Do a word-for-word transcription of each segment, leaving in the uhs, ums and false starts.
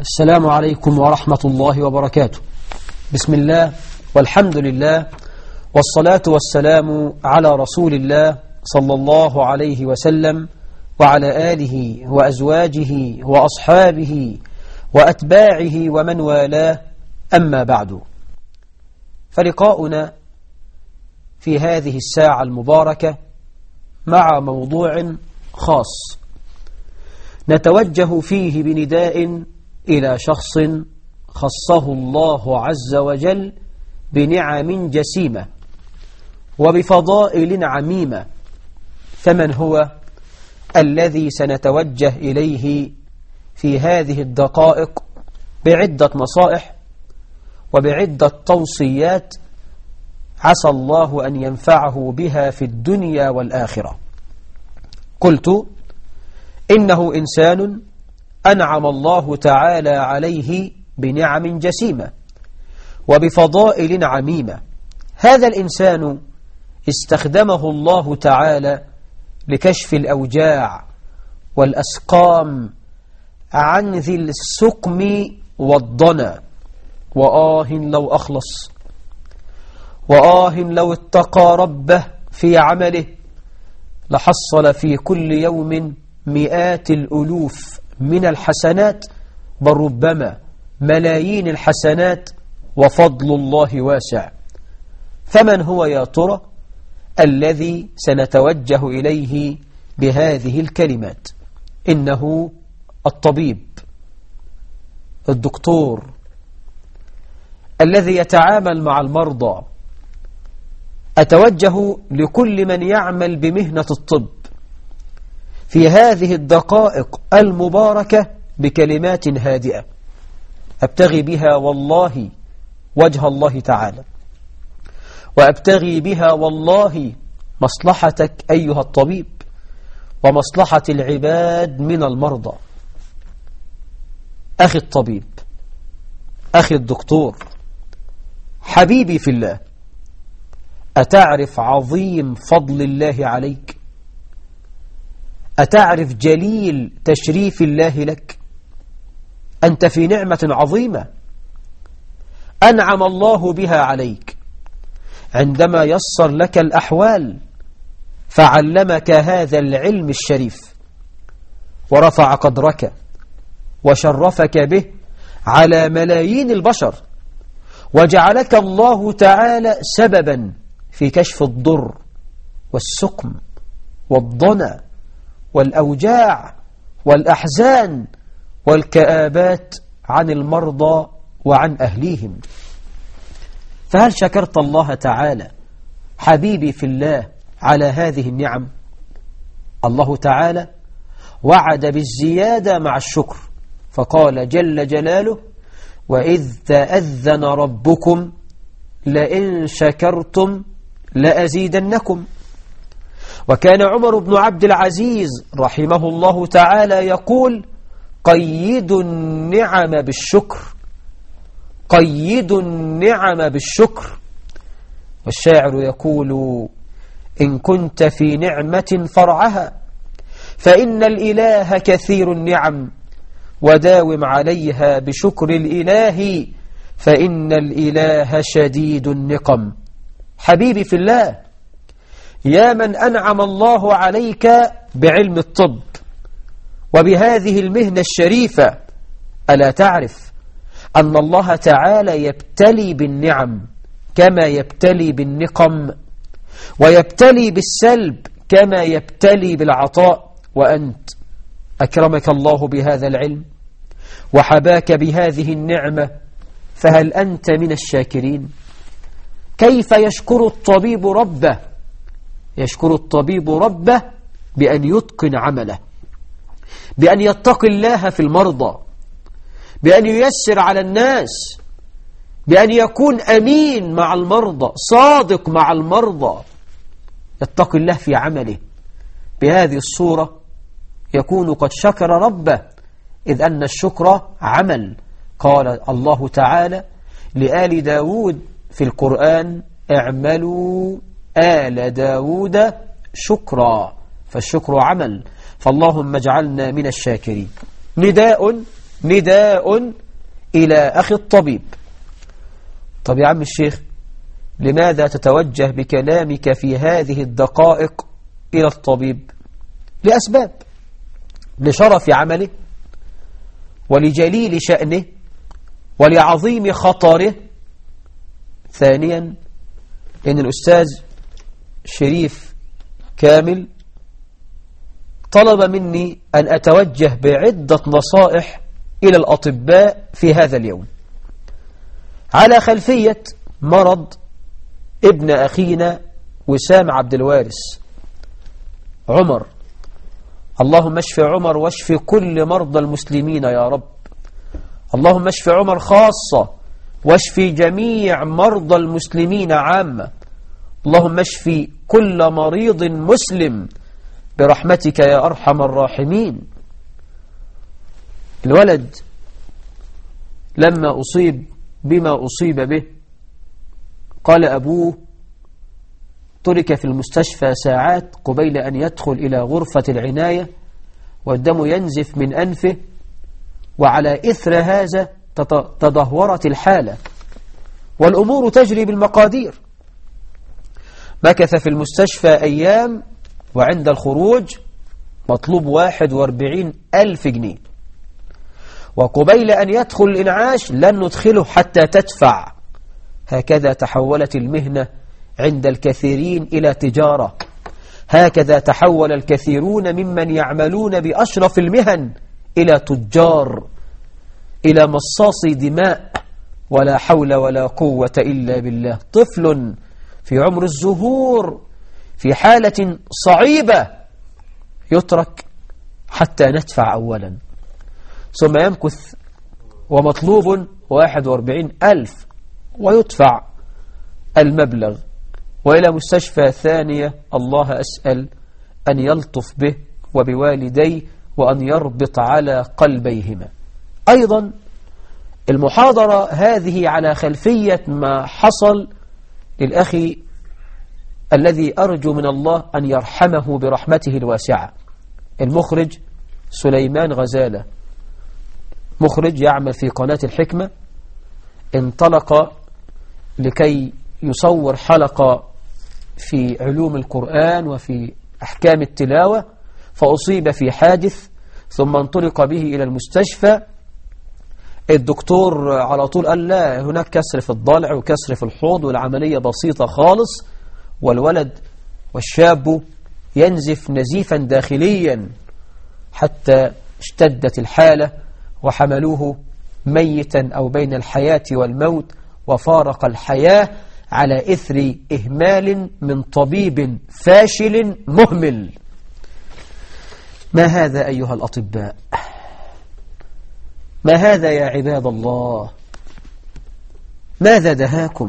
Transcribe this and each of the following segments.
السلام عليكم ورحمة الله وبركاته. بسم الله والحمد لله والصلاة والسلام على رسول الله صلى الله عليه وسلم وعلى آله وأزواجه وأصحابه وأتباعه ومن والاه، أما بعد، فلقاؤنا في هذه الساعة المباركة مع موضوع خاص نتوجه فيه بنداء إلى شخص خصه الله عز وجل بنعم جسيمة وبفضائل عميمة. فمن هو الذي سنتوجه إليه في هذه الدقائق بعدة نصائح وبعدة توصيات عسى الله أن ينفعه بها في الدنيا والآخرة؟ قلت إنه إنسان أنعم الله تعالى عليه بنعم جسيمة وبفضائل عميمة. هذا الإنسان استخدمه الله تعالى لكشف الأوجاع والأسقام عن ذي السقم والضنا. وآه لو أخلص، وآه لو اتقى ربه في عمله لحصل في كل يوم مئات الألوف من الحسنات، بل ربما ملايين الحسنات، وفضل الله واسع. فمن هو يا ترى الذي سنتوجه إليه بهذه الكلمات؟ إنه الطبيب، الدكتور الذي يتعامل مع المرضى. أتوجه لكل من يعمل بمهنة الطب في هذه الدقائق المباركة بكلمات هادئة أبتغي بها والله وجه الله تعالى، وأبتغي بها والله مصلحتك أيها الطبيب ومصلحة العباد من المرضى. أخي الطبيب، أخي الدكتور، حبيبي في الله، أتعرف عظيم فضل الله عليك؟ أتعرف جليل تشريف الله لك؟ أنت في نعمة عظيمة أنعم الله بها عليك عندما يسر لك الأحوال فعلمك هذا العلم الشريف ورفع قدرك وشرفك به على ملايين البشر، وجعلك الله تعالى سببا في كشف الضر والسقم والضنا والأوجاع والأحزان والكآبات عن المرضى وعن أهليهم. فهل شكرت الله تعالى حبيبي في الله على هذه النعم؟ الله تعالى وعد بالزيادة مع الشكر، فقال جل جلاله: وإذ تأذن ربكم لئن شكرتم لأزيدنكم. وكان عمر بن عبد العزيز رحمه الله تعالى يقول: قيدوا النعم بالشكر، قيدوا النعم بالشكر. والشاعر يقول: إن كنت في نعمة فرعها فإن الإله كثير النعم، وداوم عليها بشكر الإله فإن الإله شديد النقم. حبيبي في الله، يا من أنعم الله عليك بعلم الطب وبهذه المهنة الشريفة، ألا تعرف أن الله تعالى يبتلي بالنعم كما يبتلي بالنقم، ويبتلي بالسلب كما يبتلي بالعطاء؟ وأنت أكرمك الله بهذا العلم وحباك بهذه النعمة، فهل أنت من الشاكرين؟ كيف يشكر الطبيب ربه؟ يشكر الطبيب ربه بأن يتقن عمله، بأن يتقي الله في المرضى، بأن ييسر على الناس، بأن يكون أمين مع المرضى، صادق مع المرضى، يتقي الله في عمله. بهذه الصورة يكون قد شكر ربه، إذ أن الشكر عمل. قال الله تعالى لآل داود في القرآن: اعملوا آل داود شكرا. فالشكر عمل، فاللهم اجعلنا من الشاكرين. نداء نداء إلى أخي الطبيب. طب يا عم الشيخ، لماذا تتوجه بكلامك في هذه الدقائق إلى الطبيب؟ لأسباب: لشرف عمله، ولجليل شأنه، ولعظيم خطره. ثانيا، إن الأستاذ شريف كامل طلب مني أن أتوجه بعدة نصائح إلى الأطباء في هذا اليوم على خلفية مرض ابن أخينا وسام عبد الوارث عمر. اللهم اشف عمر واشف كل مرضى المسلمين يا رب. اللهم اشف عمر خاصة، واشف جميع مرضى المسلمين عامة. اللهم اشف كل مريض مسلم برحمتك يا أرحم الراحمين. الولد لما أصيب بما أصيب به قال أبوه ترك في المستشفى ساعات قبيل أن يدخل إلى غرفة العناية والدم ينزف من أنفه، وعلى إثر هذا تدهورت الحالة والأمور تجري بالمقادير. مكث في المستشفى أيام، وعند الخروج مطلوب واحد واربعين ألف جنيه، وقبيل أن يدخل الإنعاش لن ندخله حتى تدفع. هكذا تحولت المهنة عند الكثيرين إلى تجارة. هكذا تحول الكثيرون ممن يعملون بأشرف المهن إلى تجار، إلى مصاصي دماء. ولا حول ولا قوة إلا بالله. طفل في عمر الزهور في حالة صعيبة يترك حتى ندفع أولا، ثم يمكث ومطلوب واحد واربعين ألف ويدفع المبلغ، وإلى مستشفى ثانية. الله أسأل أن يلطف به وبوالديه وأن يربط على قلبيهما. أيضا المحاضرة هذه على خلفية ما حصل للأخي الذي أرجو من الله أن يرحمه برحمته الواسعة، المخرج سليمان غزالة، مخرج يعمل في قناة الحكمة. انطلق لكي يصور حلقة في علوم القرآن وفي أحكام التلاوة، فأصيب في حادث ثم انطلق به إلى المستشفى. الدكتور على طول قال لا، هناك كسر في الضلع وكسر في الحوض والعملية بسيطة خالص، والولد والشاب ينزف نزيفا داخليا، حتى اشتدت الحالة وحملوه ميتا أو بين الحياة والموت، وفارق الحياة على إثر إهمال من طبيب فاشل مهمل. ما هذا أيها الأطباء؟ ما هذا يا عباد الله؟ ماذا دهاكم؟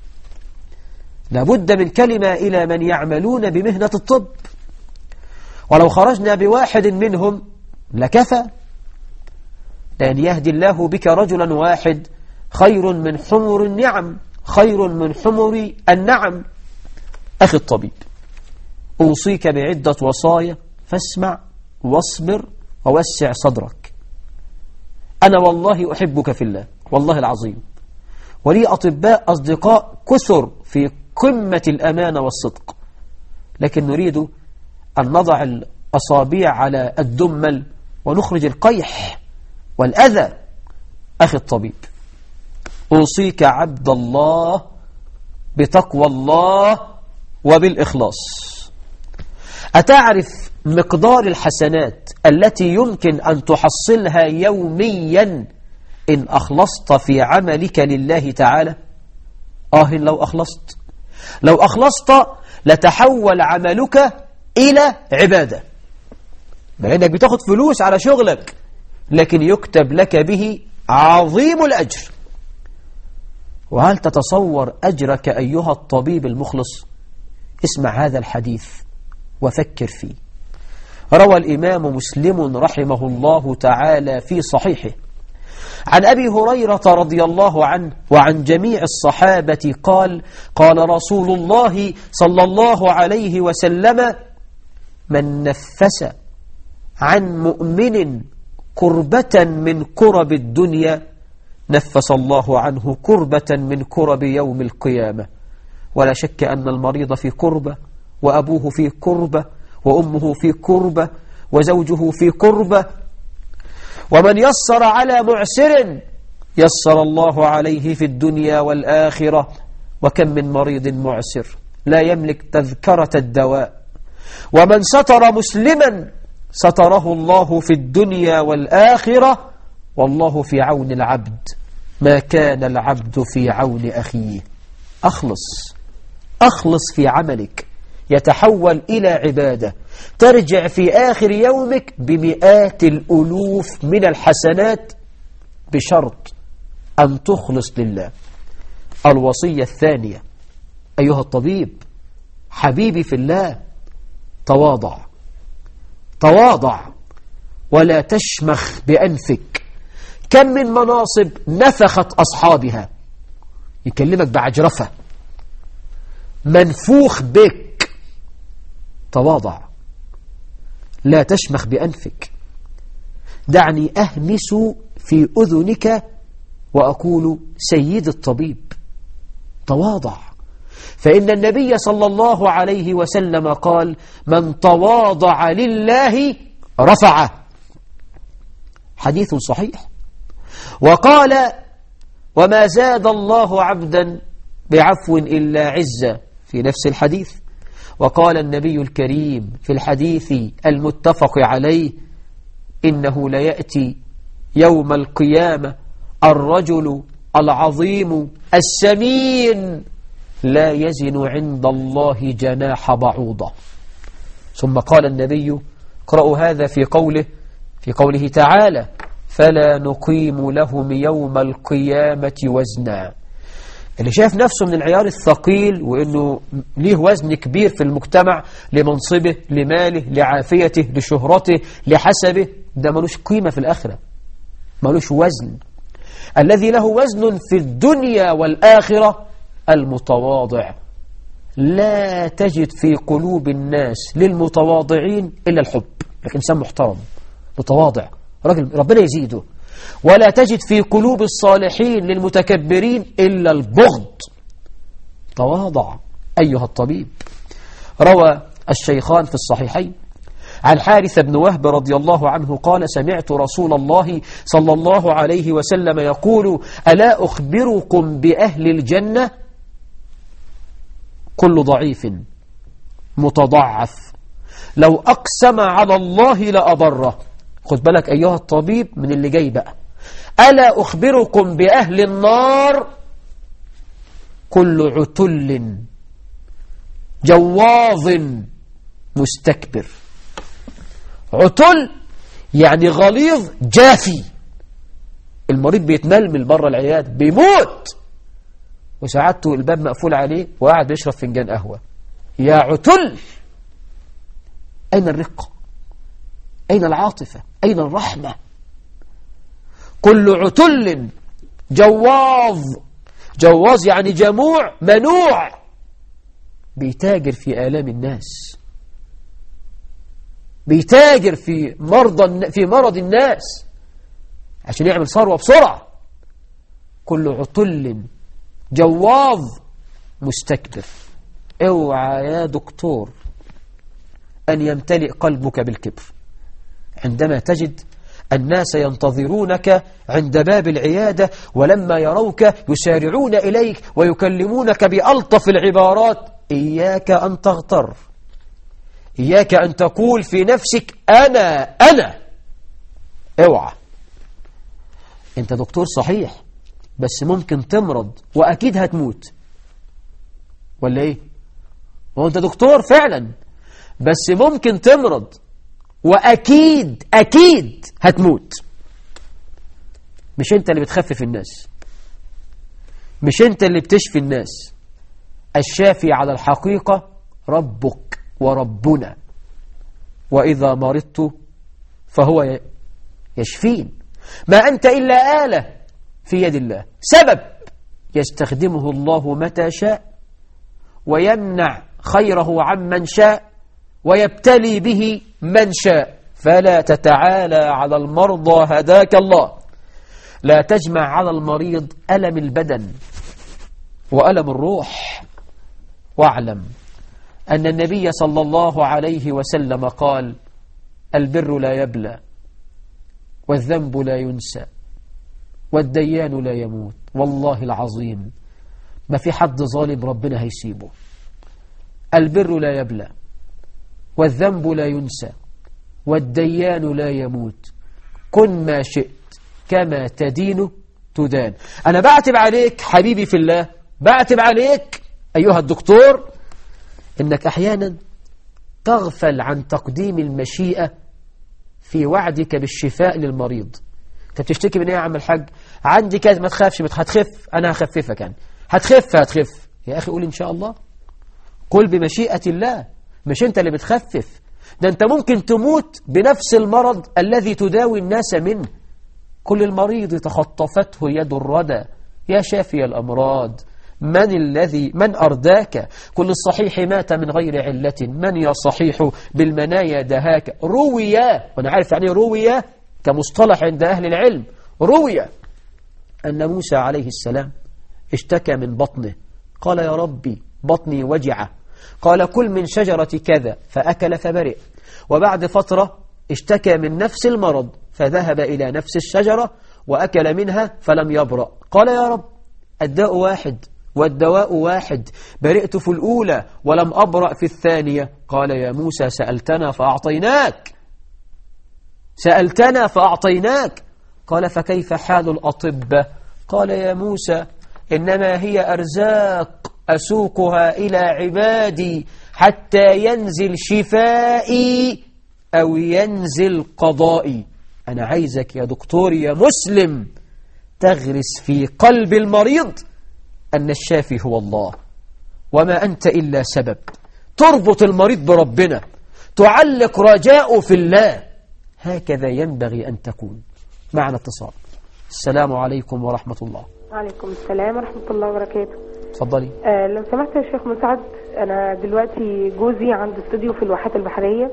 لابد من كلمة إلى من يعملون بمهنة الطب، ولو خرجنا بواحد منهم لكفى. لأن يهدي الله بك رجلا واحد خير من حمر النعم، خير من حمر النعم. أخي الطبيب، أوصيك بعدة وصايا فاسمع واصبر ووسع صدرك. أنا والله أحبك في الله، والله العظيم، ولي أطباء أصدقاء كثر في قمة الأمانة والصدق، لكن نريد أن نضع الأصابع على الدمل ونخرج القيح والأذى. أخي الطبيب، أوصيك عبد الله بتقوى الله وبالإخلاص. أتعرف مقدار الحسنات التي يمكن أن تحصلها يوميا إن أخلصت في عملك لله تعالى؟ آه لو أخلصت لو أخلصت لتحول عملك إلى عبادة، مع أنك بتاخد فلوس على شغلك، لكن يكتب لك به عظيم الأجر. وهل تتصور أجرك أيها الطبيب المخلص؟ اسمع هذا الحديث وفكر فيه. روى الإمام مسلم رحمه الله تعالى في صحيحه عن أبي هريرة رضي الله عنه وعن جميع الصحابة قال: قال رسول الله صلى الله عليه وسلم: من نفس عن مؤمن كربة من كرب الدنيا نفس الله عنه كربة من كرب يوم القيامة. ولا شك أن المريض في كربة، وأبوه في كربة، وأمه في كربة، وزوجه في كربة. ومن يسر على معسر يسر الله عليه في الدنيا والآخرة. وكم من مريض معسر لا يملك تذكرة الدواء، ومن ستر مسلما ستره الله في الدنيا والآخرة. والله في عون العبد ما كان العبد في عون أخيه. أخلص أخلص في عملك، يتحول إلى عبادة، ترجع في آخر يومك بمئات الألوف من الحسنات، بشرط أن تخلص لله. الوصية الثانية: أيها الطبيب حبيبي في الله، تواضع تواضع ولا تشمخ بأنفك. كم من مناصب نفخت أصحابها، يكلمك بعجرفة، منفوخ بك. تواضع، لا تشمخ بأنفك. دعني أهمس في أذنك وأقول سيد الطبيب. تواضع، فإن النبي صلى الله عليه وسلم قال: من تواضع لله رفعه. حديث صحيح. وقال: وما زاد الله عبدا بعفو إلا عزة، في نفس الحديث. وقال النبي الكريم في الحديث المتفق عليه: إنه ليأتي يوم القيامة الرجل العظيم السمين لا يزن عند الله جناح بعوضة. ثم قال النبي: اقرأوا هذا في قوله في قوله تعالى: فلا نقيم لهم يوم القيامة وزنا. اللي شاف نفسه من العيار الثقيل وإنه ليه وزن كبير في المجتمع، لمنصبه، لماله، لعافيته، لشهرته، لحسبه، ده ملوش قيمة في الآخرة، ملوش وزن. الذي له وزن في الدنيا والآخرة المتواضع. لا تجد في قلوب الناس للمتواضعين إلا الحب، لكن إنسان محترم متواضع رجل ربنا يزيده. ولا تجد في قلوب الصالحين للمتكبرين إلا البغض. تواضع أيها الطبيب. روى الشيخان في الصحيحين عن حارث بن وهب رضي الله عنه قال: سمعت رسول الله صلى الله عليه وسلم يقول: ألا أخبركم بأهل الجنة؟ كل ضعيف متضعف لو أقسم على الله لأبره. خد بالك أيها الطبيب من اللي جاي بقى. ألا أخبركم بأهل النار؟ كل عتل جواظ مستكبر. عتل يعني غليظ جافي، المريض بيتململ بره العيادة بيموت، وساعدته الباب مقفول عليه وقاعد بيشرب فنجان قهوة. يا عتل، أين الرقة؟ أين العاطفة؟ أين الرحمة؟ كل عتل جواظ. جواظ يعني جموع منوع، بيتاجر في آلام الناس، بيتاجر في مرضى في مرض الناس عشان يعمل ثروة بسرعة. كل عتل جواظ مستكبر. اوعى يا دكتور أن يمتلئ قلبك بالكبر عندما تجد الناس ينتظرونك عند باب العيادة، ولما يروك يسارعون إليك ويكلمونك بألطف العبارات. إياك أن تغتر، إياك أن تقول في نفسك أنا أنا اوعى. أنت دكتور صحيح، بس ممكن تمرض وأكيد هتموت، ولا إيه؟ هو أنت دكتور فعلا، بس ممكن تمرض وأكيد أكيد هتموت. مش أنت اللي بتخفف الناس، مش أنت اللي بتشفي الناس. الشافي على الحقيقة ربك وربنا، وإذا مرضت فهو يشفين. ما أنت إلا آلة في يد الله، سبب يستخدمه الله متى شاء، ويمنع خيره عمن شاء، ويبتلي به من شاء. فلا تتعالى على المرضى هداك الله. لا تجمع على المريض ألم البدن وألم الروح. واعلم أن النبي صلى الله عليه وسلم قال: البر لا يبلى، والذنب لا ينسى، والديان لا يموت. والله العظيم ما في حد ظالم ربنا هيسيبه. البر لا يبلى، والذنب لا ينسى، والديان لا يموت. كن ما شئت كما تدين تدان. أنا بعتب عليك حبيبي في الله، بعتب عليك أيها الدكتور إنك أحيانا تغفل عن تقديم المشيئة في وعدك بالشفاء للمريض. أنت بتشتكي من إيه يا عم الحاج؟ عندي كذا. ما تخافش، هتخف، أنا هخففك. يعني هتخف هتخف يا أخي، قول إن شاء الله، قل بمشيئة الله. مش أنت اللي بتخفف، ده أنت ممكن تموت بنفس المرض الذي تداوي الناس منه. كل المريض تخطفته يد الردى يا شافي الأمراض، من الذي من أرداك؟ كل الصحيح مات من غير علة، من يا صحيح بالمنايا دهاك. رويا، وأنا عارف يعني رويا كمصطلح عند أهل العلم، رويا أن موسى عليه السلام اشتكى من بطنه، قال يا ربي بطني وجعه، قال كل من شجرة كذا فأكل فبرئ. وبعد فترة اشتكى من نفس المرض فذهب إلى نفس الشجرة وأكل منها فلم يبرأ. قال يا رب الداء واحد والدواء واحد، برئت في الأولى ولم أبرأ في الثانية. قال يا موسى سألتنا فأعطيناك، سألتنا فأعطيناك. قال فكيف حال الأطباء؟ قال يا موسى إنما هي أرزاق أسوقها إلى عبادي حتى ينزل شفائي أو ينزل قضائي. أنا عايزك يا دكتور يا مسلم تغرس في قلب المريض أن الشافي هو الله وما أنت إلا سبب، تربط المريض بربنا، تعلق رجاءه في الله. هكذا ينبغي أن تكون. معنا اتصال. السلام عليكم ورحمة الله. وعليكم السلام ورحمة الله وبركاته. تفضلي. آه لو سمحت يا شيخ مسعد، أنا دلوقتي جوزي عنده استوديو في الواحات البحرية،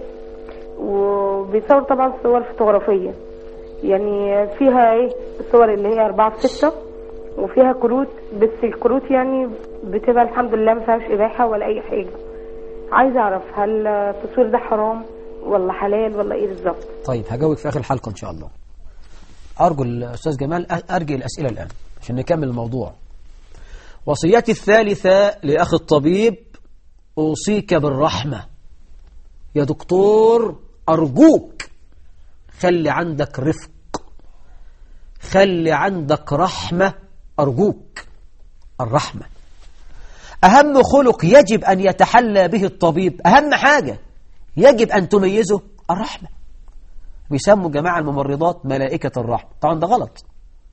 وبيصور طبعا صور فوتوغرافية، يعني فيها ايه الصور اللي هي أربعة في ستة، وفيها كروت، بس الكروت يعني بتبقى الحمد لله ما فيهاش إباحة ولا أي حاجة. عايزة أعرف هل التصوير ده حرام ولا حلال ولا إيه بالظبط؟ طيب هجاوبك في آخر الحلقة إن شاء الله. أرجو الأستاذ جمال أرجع الأسئلة الآن عشان نكمل الموضوع. وصيتي الثالثة لأخي الطبيب: أوصيك بالرحمة يا دكتور، أرجوك خلي عندك رفق، خلي عندك رحمة، أرجوك. الرحمة أهم خلق يجب أن يتحلى به الطبيب، أهم حاجة يجب أن تميزه الرحمة. بيسموا جماعة الممرضات ملائكة الرحمة، طبعا ده غلط.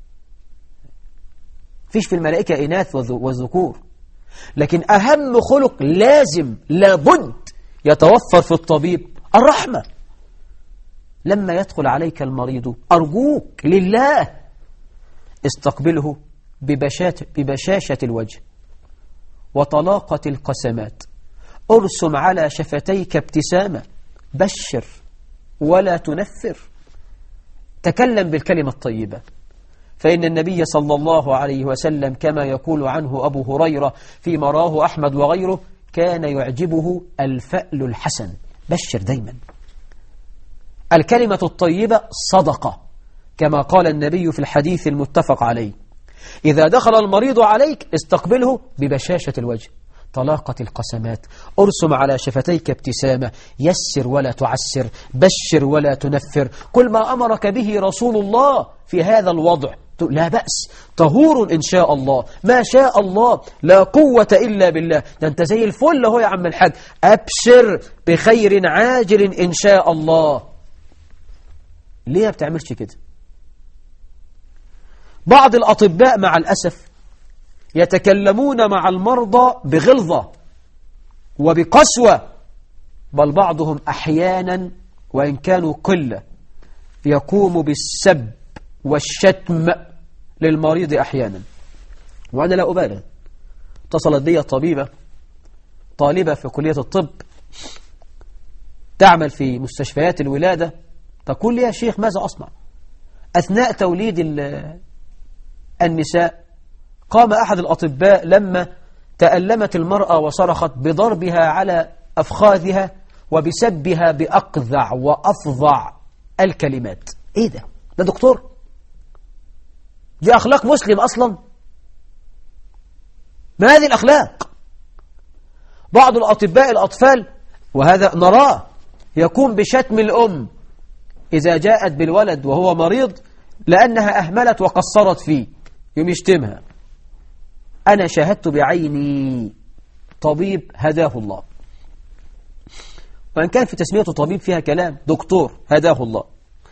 فيش في الملائكة إناث والذكور، لكن أهم خلق لازم لابد يتوفر في الطبيب الرحمة. لما يدخل عليك المريض أرجوك لله استقبله ببشاشة, ببشاشة الوجه وطلاقة القسمات، أرسم على شفتيك ابتسامة، بشر ولا تنفر، تكلم بالكلمة الطيبة. فإن النبي صلى الله عليه وسلم كما يقول عنه أبو هريرة فيما رواه أحمد وغيره كان يعجبه الفأل الحسن. بشر دايما. الكلمة الطيبة صدقة كما قال النبي في الحديث المتفق عليه: إذا دخل المريض عليك استقبله ببشاشة الوجه، طلاقة القسمات، أرسم على شفتيك ابتسامة، يسر ولا تعسر، بشر ولا تنفر. كل ما أمرك به رسول الله في هذا الوضع لا بأس، طهور إن شاء الله، ما شاء الله، لا قوة إلا بالله. ده أنت زي الفل هو يا عم الحاج، أبشر بخير عاجل إن شاء الله. ليه ما بتعملش كده؟ بعض الأطباء مع الأسف يتكلمون مع المرضى بغلظة وبقسوة، بل بعضهم أحيانا وإن كانوا قلة يقوم بالسب والشتم للمريض أحيانا. وأنا لا أبالغ، اتصلت بي طبيبة طالبة في كلية الطب تعمل في مستشفيات الولادة تقول لي يا شيخ ماذا أصنع؟ أثناء توليد النساء قام أحد الأطباء لما تألمت المرأة وصرخت بضربها على أفخاذها وبسبها بأقذع وأفظع الكلمات. إيه ده؟ ده دكتور؟ دي أخلاق مسلم أصلا؟ ما هذه الأخلاق؟ بعض الأطباء الأطفال وهذا نراه يقوم بشتم الأم إذا جاءت بالولد وهو مريض لأنها أهملت وقصرت فيه، يوم يشتمها. أنا شاهدت بعيني طبيب هداه الله، وإن كان في تسميته طبيب فيها كلام، دكتور هداه الله،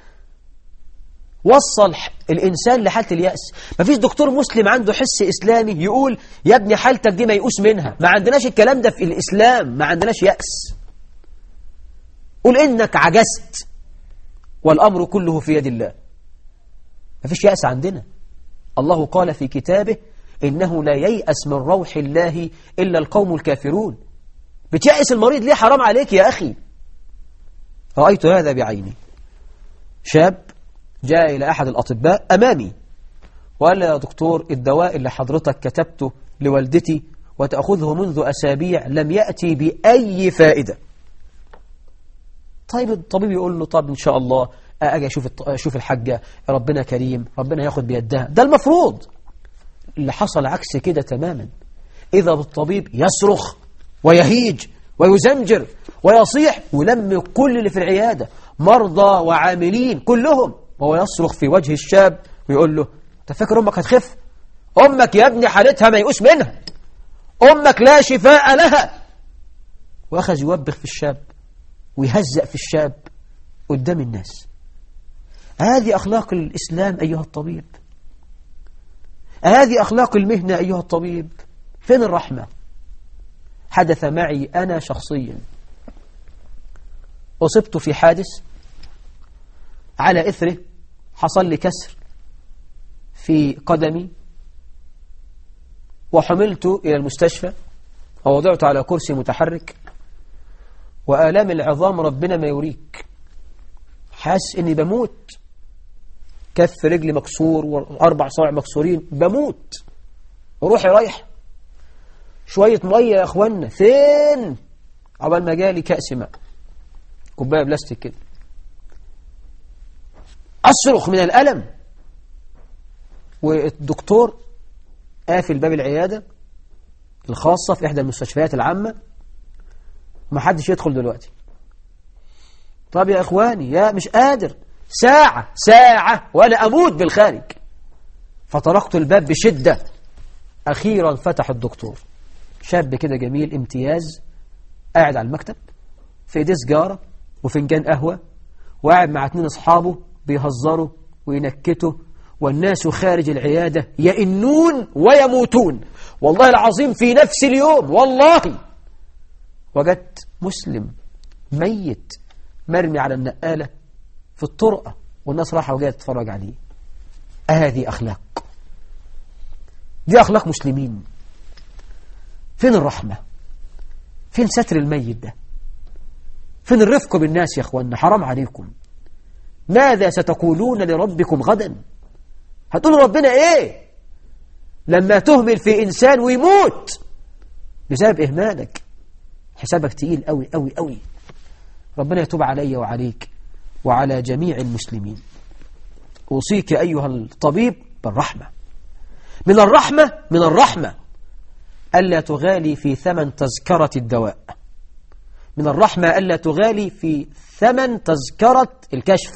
وصل الإنسان لحالة اليأس. ما فيش دكتور مسلم عنده حس إسلامي يقول يا ابني حالتك دي ما يقوس منها. ما عندناش الكلام ده في الإسلام، ما عندناش يأس. قل إنك عجزت والأمر كله في يد الله. ما فيش يأس عندنا. الله قال في كتابه إنه لا ييأس من روح الله إلا القوم الكافرون. بتيأس المريض ليه؟ حرام عليك يا أخي. رأيت هذا بعيني. شاب جاء إلى أحد الأطباء أمامي وقال لي يا دكتور الدواء اللي حضرتك كتبته لوالدتي وتأخذه منذ أسابيع لم يأتي بأي فائدة. طيب الطبيب يقول له طب إن شاء الله أجي أشوف أشوف الحاجة، ربنا كريم، ربنا ياخد بيدها. ده المفروض. اللي حصل عكس كده تماما. إذا بالطبيب يصرخ ويهيج ويزمجر ويصيح ولم كل اللي في العيادة مرضى وعاملين كلهم، وهو يصرخ في وجه الشاب ويقول له أنت فاكر أمك هتخف؟ أمك يا ابني حالتها ما يقوس منها، أمك لا شفاء لها. وأخذ يوبخ في الشاب ويهزأ في الشاب قدام الناس. هذه أخلاق الإسلام أيها الطبيب، هذه أخلاق المهنة أيها الطبيب. فين الرحمة؟ حدث معي أنا شخصيا. أصبت في حادث على إثره حصل لي كسر في قدمي وحملت إلى المستشفى ووضعت على كرسي متحرك، وآلام العظام ربنا ما يوريك، حاسس إني بموت، كف رجلي مكسور وأربع صوابع مكسورين، بموت، روحي رايح. شوية مية يا أخوانا فين؟ عبال ما جالي كأس ماء، كوباية بلاستيك كده، أصرخ من الألم، والدكتور قافل باب العيادة الخاصة في إحدى المستشفيات العامة، ومحدش يدخل دلوقتي. طب يا إخواني يا مش قادر، ساعة ساعة وأنا أموت بالخارج. فطرقت الباب بشدة، أخيرا فتح الدكتور، شاب كده جميل امتياز، قاعد على المكتب في ايديه سجارة وفنجان قهوة، وقاعد مع اتنين أصحابه بيهزروا وينكتوا، والناس خارج العيادة يئنون ويموتون. والله العظيم في نفس اليوم والله وجدت مسلم ميت مرمي على النقالة في الطرقة، والناس راحة وجاية تتفرج عليه. هذه أخلاق، دي أخلاق مسلمين. فين الرحمة؟ فين ستر الميت ده؟ فين الرفق بالناس يا أخوانا؟ حرام عليكم. ماذا ستقولون لربكم غدا؟ هتقولوا ربنا إيه لما تهمل في إنسان ويموت بسبب إهمالك؟ حسابك تقيل قوي قوي قوي. ربنا يتوب علي وعليك وعلى جميع المسلمين. أوصيك أيها الطبيب بالرحمة. من الرحمة من الرحمة ألا تغالي في ثمن تذكرة الدواء. من الرحمة ألا تغالي في ثمن تذكرة الكشف.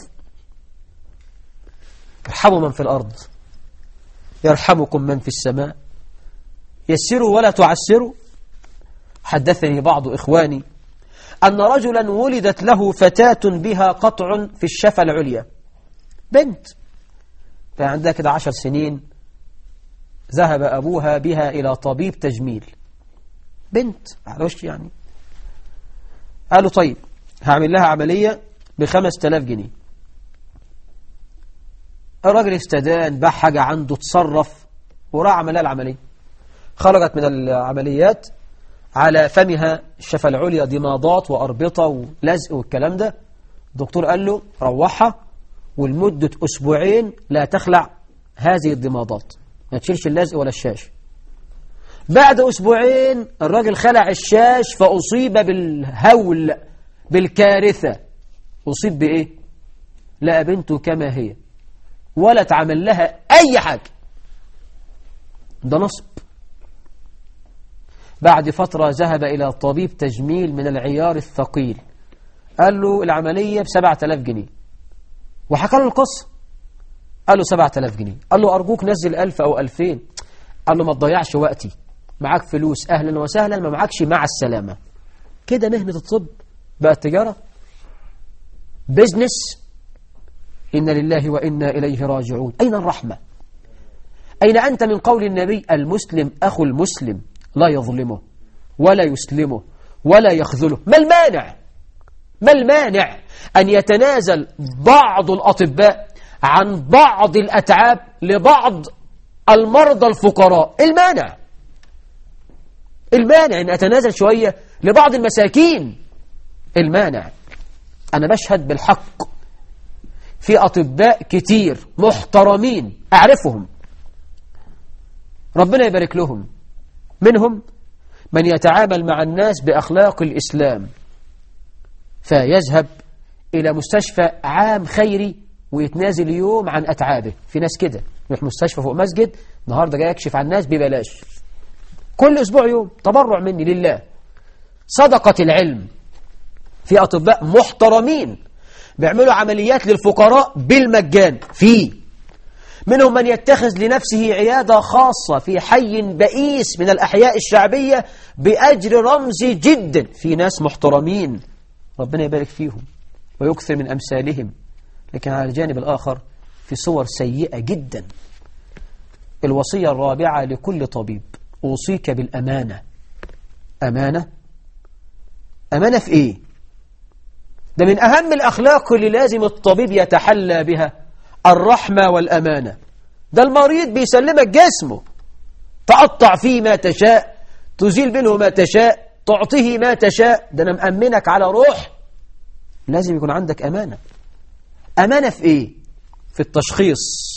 ارحموا من في الأرض يرحمكم من في السماء. يسروا ولا تعسروا. حدثني بعض إخواني أن رجلا ولدت له فتاة بها قطع في الشفة العليا، بنت فعندها كده عشر سنين، ذهب أبوها بها إلى طبيب تجميل، بنت على وش يعني. قالوا طيب هعمل لها عملية بخمس تلاف جنيه. الراجل استدان، باع حاجة عنده، تصرف وراح عمل لها العملية. خرجت من العمليات على فمها الشفة العليا ضمادات وأربطة ولزق والكلام ده، الدكتور قال له روحها ولمدة أسبوعين لا تخلع هذه الضمادات، ما تشيلش اللزق ولا الشاش. بعد أسبوعين الراجل خلع الشاش فأصيب بالهول، بالكارثة. أصيب بإيه؟ لقى بنته كما هي ولا تعمل لها أي حاجة. ده نصب. بعد فترة ذهب إلى طبيب تجميل من العيار الثقيل، قال له العملية بسبعة آلاف جنيه، وحكى له القصة. قال له سبعة آلاف جنيه. قال له أرجوك نزل ألف أو ألفين. قال له ما تضيعش وقتي، معاك فلوس أهلا وسهلا، ما معكش مع السلامة. كده مهنة الطب بقت تجارة، بيزنس. إن لله وإنا إليه راجعون. أين الرحمة؟ أين أنت من قول النبي المسلم أخو المسلم لا يظلمه ولا يسلمه ولا يخذله؟ ما المانع؟ ما المانع أن يتنازل بعض الأطباء عن بعض الأتعاب لبعض المرضى الفقراء؟ المانع المانع أن أتنازل شوية لبعض المساكين؟ المانع. أنا بشهد بالحق في أطباء كتير محترمين أعرفهم، ربنا يبارك لهم، منهم من يتعامل مع الناس بأخلاق الإسلام، فيذهب إلى مستشفى عام خيري ويتنازل يوم عن أتعابه. في ناس كده يروح مستشفى فوق مسجد، النهاردة جاي يكشف عن الناس ببلاش، كل أسبوع يوم، تبرع مني لله، صدقة العلم. في أطباء محترمين بيعملوا عمليات للفقراء بالمجان. في منهم من يتخذ لنفسه عيادة خاصة في حي بئيس من الأحياء الشعبية بأجر رمزي جدا. في ناس محترمين ربنا يبارك فيهم ويكثر من أمثالهم. لكن على الجانب الآخر في صور سيئة جدا. الوصية الرابعة لكل طبيب: أوصيك بالأمانة. أمانة؟ أمانة في إيه؟ ده من أهم الأخلاق اللي لازم الطبيب يتحلى بها، الرحمة والأمانة. ده المريض بيسلمك جسمه، تقطع فيه ما تشاء، تزيل منه ما تشاء، تعطيه ما تشاء. ده أنا مأمنك على روح. لازم يكون عندك أمانة. أمانة في إيه؟ في التشخيص.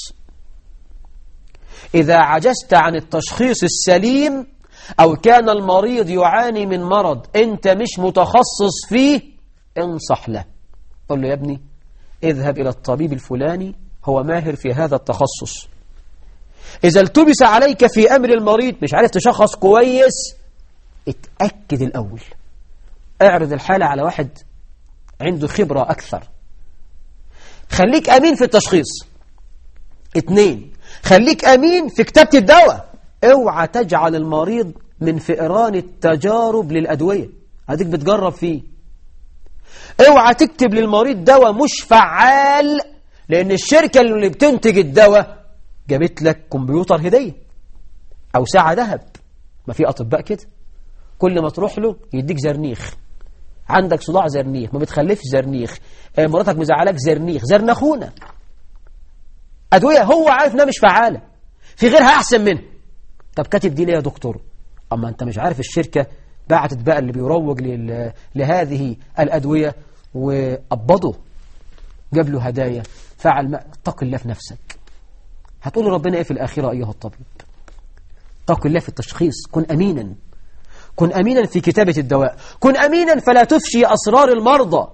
إذا عجزت عن التشخيص السليم أو كان المريض يعاني من مرض أنت مش متخصص فيه، انصح له، قل له يا ابني اذهب إلى الطبيب الفلاني، هو ماهر في هذا التخصص. إذا التبس عليك في أمر المريض مش عارف تشخص كويس، اتأكد الأول، اعرض الحالة على واحد عنده خبرة أكثر. خليك أمين في التشخيص. اتنين، خليك أمين في كتابة الدواء. اوعى تجعل المريض من فئران التجارب للأدوية، هديك بتجرب فيه. اوعى تكتب للمريض دواء مش فعال، لأن الشركة اللي بتنتج الدواء جابت لك كمبيوتر هدية أو ساعة ذهب. ما في أطباء كده، كل ما تروح له يديك زرنيخ، عندك صداع زرنيخ، ما بتخلفش زرنيخ، مراتك مزعلك زرنيخ، زرنخونة. أدوية هو عارف إنها مش فعالة، في غيرها أحسن منها. طب كاتب دي ليه يا دكتور؟ أما أنت مش عارف الشركة بعتت بقى اللي بيروج لهذه الأدوية وقبضه، جاب له هدايا، فعل ما. اتق الله في نفسك. هتقول ربنا إيه في الآخرة أيها الطبيب؟ اتق الله في التشخيص. كن أمينا، كن أمينا في كتابة الدواء، كن أمينا فلا تفشي أسرار المرضى،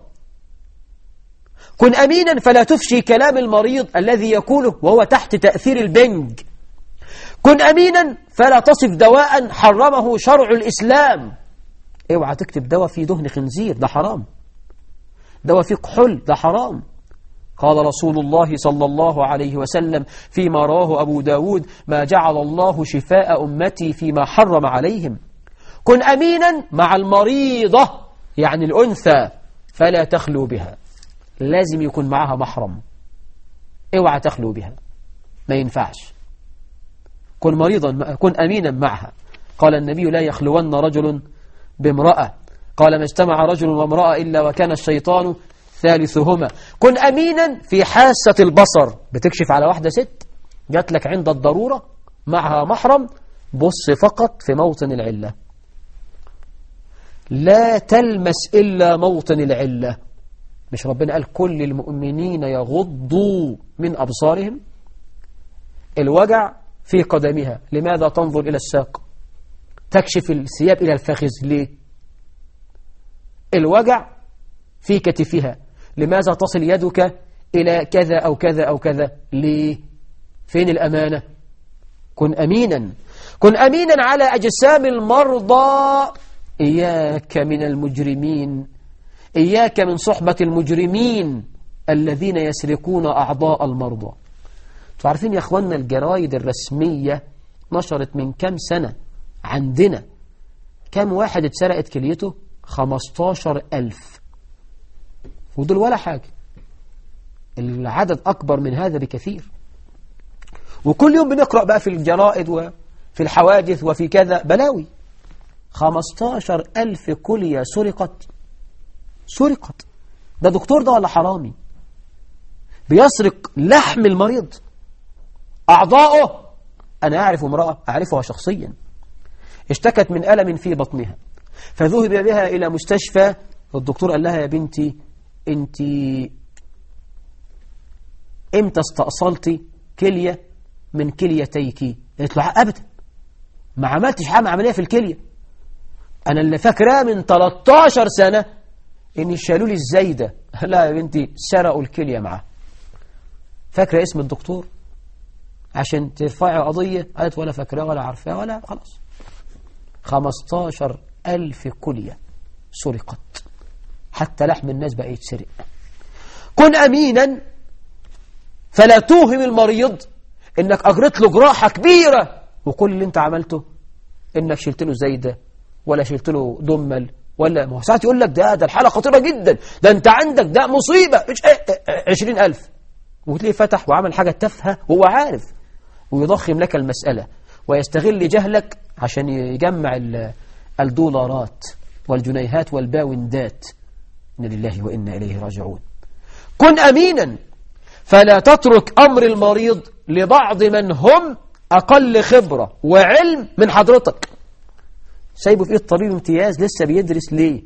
كن أمينا فلا تفشي كلام المريض الذي يقوله وهو تحت تأثير البنج، كن أمينا فلا تصف دواء حرمه شرع الإسلام. اوعى تكتب دواء فيه دهن خنزير، ده حرام. دواء فيه كحول، ده حرام. قال رسول الله صلى الله عليه وسلم فيما رواه أبو داود: ما جعل الله شفاء أمتي فيما حرم عليهم. كن أمينا مع المريضة، يعني الأنثى، فلا تخلو بها، لازم يكون معها محرم. اوعى تخلو بها، ما ينفعش. كن مريضا، كن أمينا معها. قال النبي: لا يخلون رجل بامرأة، قال ما اجتمع رجل وامرأة إلا وكان الشيطان ثالثهما. كن أمينا في حاسة البصر، بتكشف على واحدة ست جات لك عند الضرورة معها محرم، بص فقط في موطن العلة، لا تلمس إلا موطن العلة. مش ربنا قال كل المؤمنين يغضوا من أبصارهم؟ الوجع في قدمها، لماذا تنظر إلى الساق؟ تكشف الثياب إلى الفخذ ليه؟ الوجع في كتفها، لماذا تصل يدك إلى كذا أو كذا أو كذا ليه؟ فين الأمانة؟ كن أمينا، كن أمينا على أجسام المرضى. إياك من المجرمين، إياك من صحبة المجرمين الذين يسرقون أعضاء المرضى. تعرفين يا أخوانا الجرايد الرسمية نشرت من كم سنة عندنا كم واحد اتسرقت كليته؟ خمستاشر ألف، ودول ولا حاجة. العدد أكبر من هذا بكثير. وكل يوم بنقرأ بقى في الجرائد وفي الحوادث وفي كذا بلاوي. خمستاشر ألف كلية سرقت، سرقت. ده دكتور ده ولا حرامي؟ بيسرق لحم المريض، أعضاؤه. أنا أعرف امرأة أعرفها شخصيا اشتكت من ألم في بطنها، فذهب بها إلى مستشفى. الدكتور قال لها يا بنتي أنت إمتى استأصلتي كلية من كليتيك؟ قالت له أبدا ما عملتش حاجة عملية في الكلية، أنا اللي فاكراه من تلتاشر سنة إن شالوا لي الزايدة. لا يا بنتي سرقوا الكلية معاه. فاكرة اسم الدكتور عشان ترفعي قضية؟ قالت ولا فاكراه ولا عارفاه ولا خلاص. خمستاشر ألف كلية سرقت، حتى لحم الناس بقى يتسرق. كن أمينا فلا توهم المريض إنك أجرت له جراحة كبيرة وكل اللي أنت عملته إنك شلت له زايدة ولا شلت له دمل، ولا ما هو ساعات يقول لك ده ده الحالة خطيرة جدا، ده أنت عندك ده مصيبة مش عشرين ألف، وتلاقيه فتح وعمل حاجة تافهة وهو عارف، ويضخم لك المسألة ويستغل جهلك عشان يجمع الدولارات والجنيهات والباوندات. إن لله وإنا إليه راجعون. كن أمينا فلا تترك أمر المريض لبعض من هم أقل خبرة وعلم من حضرتك. سايبه في إيه الطبيب امتياز لسه بيدرس ليه؟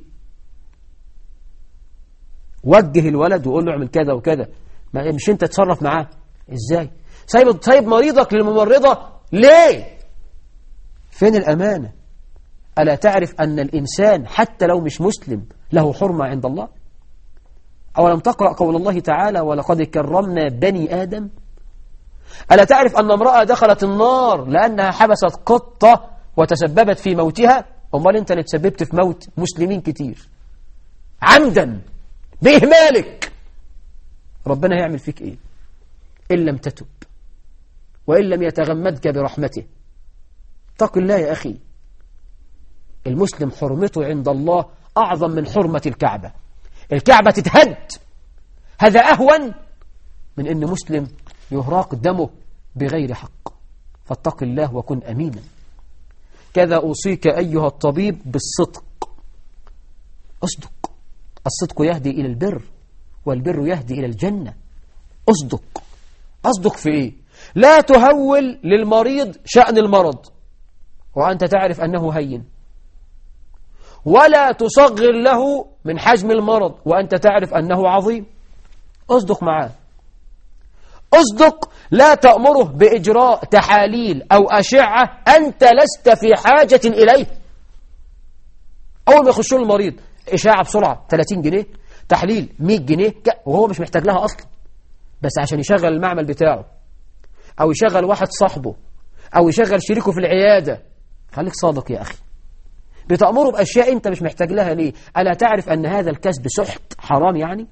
وجه الولد وقول له اعمل كذا وكذا، مش انت تتصرف معاه ازاي؟ سايب سايب مريضك للممرضة ليه؟ فين الأمانة؟ ألا تعرف أن الإنسان حتى لو مش مسلم له حرمة عند الله؟ أولم تقرأ قول الله تعالى ولقد كرمنا بني آدم؟ ألا تعرف أن امرأة دخلت النار لأنها حبست قطة وتسببت في موتها؟ أمال أنت اللي تسببت في موت مسلمين كتير عمدا بإهمالك. ربنا هيعمل فيك إيه إن لم تتب وإن لم يتغمدك برحمته؟ اتق الله يا أخي. المسلم حرمته عند الله أعظم من حرمة الكعبة. الكعبة تتهد، هذا أهون من أن مسلم يهراق دمه بغير حق. فاتق الله وكن أمينا. كذا أوصيك أيها الطبيب بالصدق. أصدق. الصدق يهدي إلى البر والبر يهدي إلى الجنة. أصدق. أصدق في إيه؟ لا تهول للمريض شأن المرض وأنت تعرف أنه هين، ولا تصغر له من حجم المرض وأنت تعرف أنه عظيم. أصدق معاه. أصدق. لا تأمره بإجراء تحاليل أو أشعة أنت لست في حاجة إليه. أول ما يخشوا المريض إشاعة بسرعة ثلاثين جنيه، تحليل مية جنيه، وهو مش محتاج لها أصلا، بس عشان يشغل المعمل بتاعه أو يشغل واحد صاحبه أو يشغل شريكه في العيادة. خليك صادق يا أخي. بتأمره بأشياء أنت مش محتاج لها ليه؟ ألا تعرف أن هذا الكسب سحت حرام يعني؟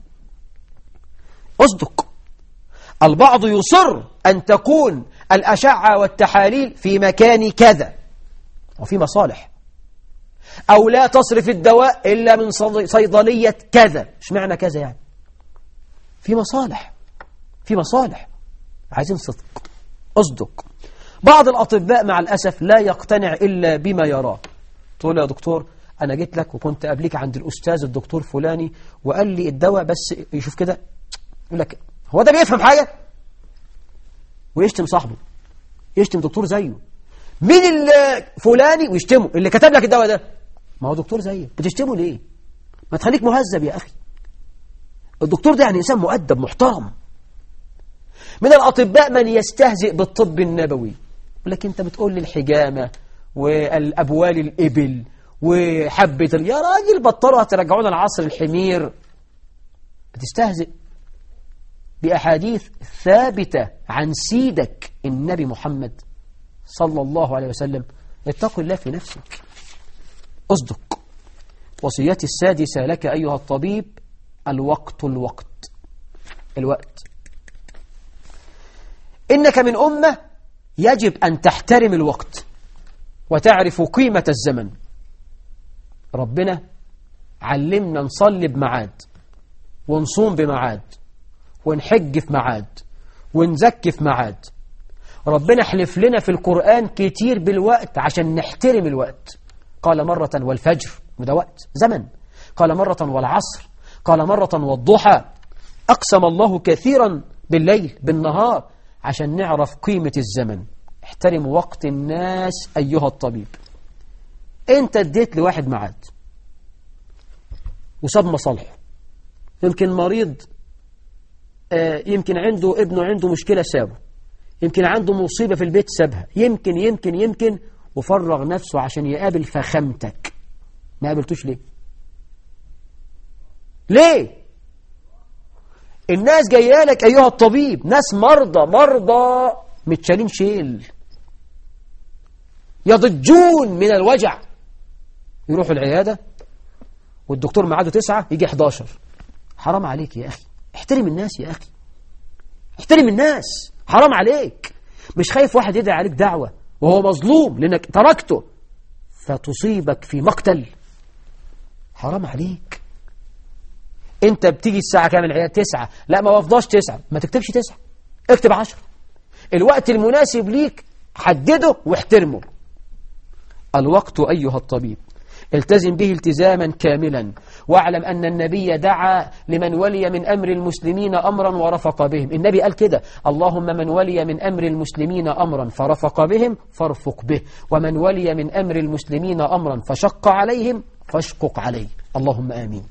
أصدق. البعض يصر أن تكون الأشعة والتحاليل في مكان كذا وفي مصالح، أو لا تصرف الدواء إلا من صيدلية كذا. إيش معنى كذا يعني؟ في مصالح، في مصالح. عايزين صدق. أصدق. بعض الأطباء مع الأسف لا يقتنع إلا بما يراه. تقول يا دكتور أنا جيت لك وكنت قبلك عند الأستاذ الدكتور فلاني وقال لي الدواء، بس يشوف كده يقول لك هو ده بيفهم حاجة؟ ويشتم صاحبه، يشتم دكتور زيه. مين اللي فلاني ويشتمه؟ اللي كتب لك الدواء ده. ما هو دكتور زيه، بتشتمه ليه؟ ما تخليك مهذب يا أخي. الدكتور ده يعني إنسان مؤدب محترم. من الأطباء من يستهزئ بالطب النبوي، لكن أنت بتقول لي الحجامة والأبوال الإبل وحبة ال... يا راجل بطلوا هترجعونا العصر الحمير. بتستهزئ بأحاديث ثابتة عن سيدك النبي محمد صلى الله عليه وسلم. اتق الله في نفسك، أصدق. وصيتي السادسة لك أيها الطبيب: الوقت الوقت الوقت. إنك من أمة يجب أن تحترم الوقت وتعرف قيمة الزمن. ربنا علمنا نصلي بمعاد، ونصوم بمعاد، ونحج في معاد، ونزكي في معاد. ربنا حلف لنا في القرآن كتير بالوقت عشان نحترم الوقت. قال مرة والفجر، وده وقت زمن. قال مرة والعصر، قال مرة والضحى. أقسم الله كثيرا بالليل بالنهار عشان نعرف قيمة الزمن. احترم وقت الناس أيها الطبيب. انت اديت لواحد معاد وساب مصالحه، يمكن مريض، آه يمكن عنده ابنه عنده مشكلة سابه، يمكن عنده مصيبة في البيت سابها، يمكن يمكن يمكن وفرغ نفسه عشان يقابل فخامتك. ما قابلتوش ليه؟ ليه؟ الناس جايه لك أيها الطبيب، ناس مرضى مرضى متشالين شيل، يضجون من الوجع. يروحوا العيادة والدكتور معاده تسعة يجي حداشر. حرام عليك يا أخي، احترم الناس يا أخي، احترم الناس، حرام عليك. مش خايف واحد يدعي عليك دعوة وهو مظلوم لأنك تركته فتصيبك في مقتل؟ حرام عليك. انت بتيجي الساعة كام العيادة؟ تسعة. لا ما وفضاش تسعة، ما تكتبش تسعة، اكتب عشر. الوقت المناسب ليك حدده واحترمه. الوقت أيها الطبيب التزم به التزاما كاملا، واعلم أن النبي دعا لمن ولي من أمر المسلمين أمرا ورفق بهم. النبي قال كده: اللهم من ولي من أمر المسلمين أمرا فرفق بهم فارفق به، ومن ولي من أمر المسلمين أمرا فشق عليهم فاشقق عليه. اللهم آمين.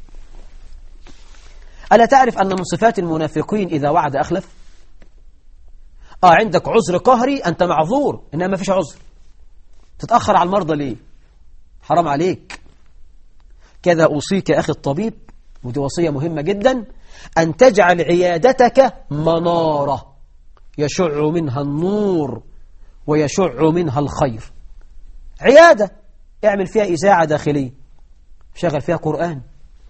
ألا تعرف أن من صفات المنافقين إذا وعد أخلف؟ آه عندك عذر قهري أنت معذور، إنما ما فيش عذر. تتأخر على المرضى ليه؟ حرام عليك. كذا أوصيك يا أخي الطبيب، ودي وصية مهمة جدا، أن تجعل عيادتك منارة يشع منها النور ويشع منها الخير. عيادة اعمل فيها إذاعة داخلية، شغل فيها قرآن،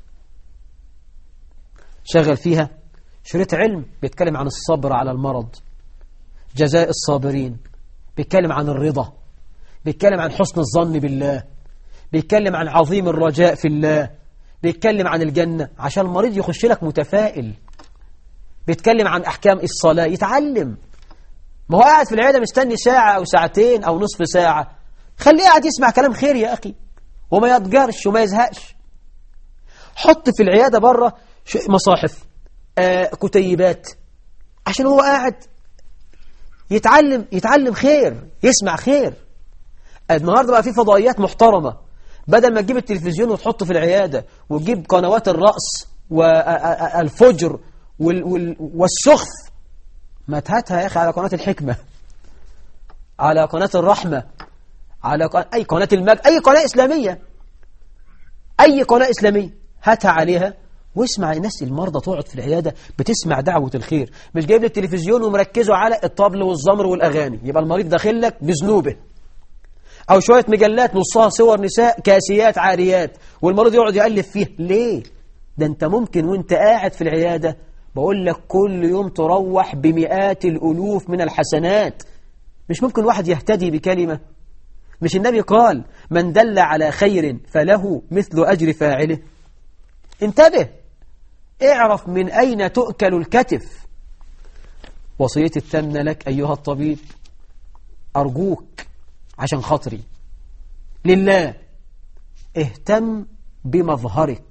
شغل فيها شريط علم بيتكلم عن الصبر على المرض، جزاء الصابرين، بيتكلم عن الرضا، بيتكلم عن حسن الظن بالله، بيتكلم عن عظيم الرجاء في الله، بيتكلم عن الجنة عشان المريض يخش لك متفائل، بيتكلم عن أحكام الصلاة يتعلم. ما هو قاعد في العيادة مستني ساعة أو ساعتين أو نصف ساعة، خليه قاعد يسمع كلام خير يا أخي وما يتجرش وما يزهقش. حط في العيادة بره مصاحف، آه كتيبات، عشان هو قاعد يتعلم يتعلم خير، يسمع خير. النهاردة بقى في فضائيات محترمة، بدل ما تجيب التلفزيون وتحطه في العيادة وتجيب قنوات الرأس والفجر والسخف، ما تهاتها يا أخي على قناة الحكمة، على قناة الرحمة، على قناة أي قناة المجد، أي قناة إسلامية، أي قناة إسلامية هاتها عليها واسمع. الناس المرضى تقعد في العيادة بتسمع دعوة الخير، مش جايب لي التلفزيون ومركزوا على الطبل والزمر والأغاني، يبقى المريض داخل لك بذنوبه. أو شوية مجلات نصها صور نساء كاسيات عاريات والمريض يقعد يألف فيها. ليه؟ ده أنت ممكن وأنت قاعد في العيادة بقول لك كل يوم تروح بمئات الألوف من الحسنات. مش ممكن واحد يهتدي بكلمة؟ مش النبي قال من دل على خير فله مثل أجر فاعله؟ انتبه، اعرف من أين تؤكل الكتف. وصيتي الثامنة لك أيها الطبيب، أرجوك عشان خاطري لله اهتم بمظهرك.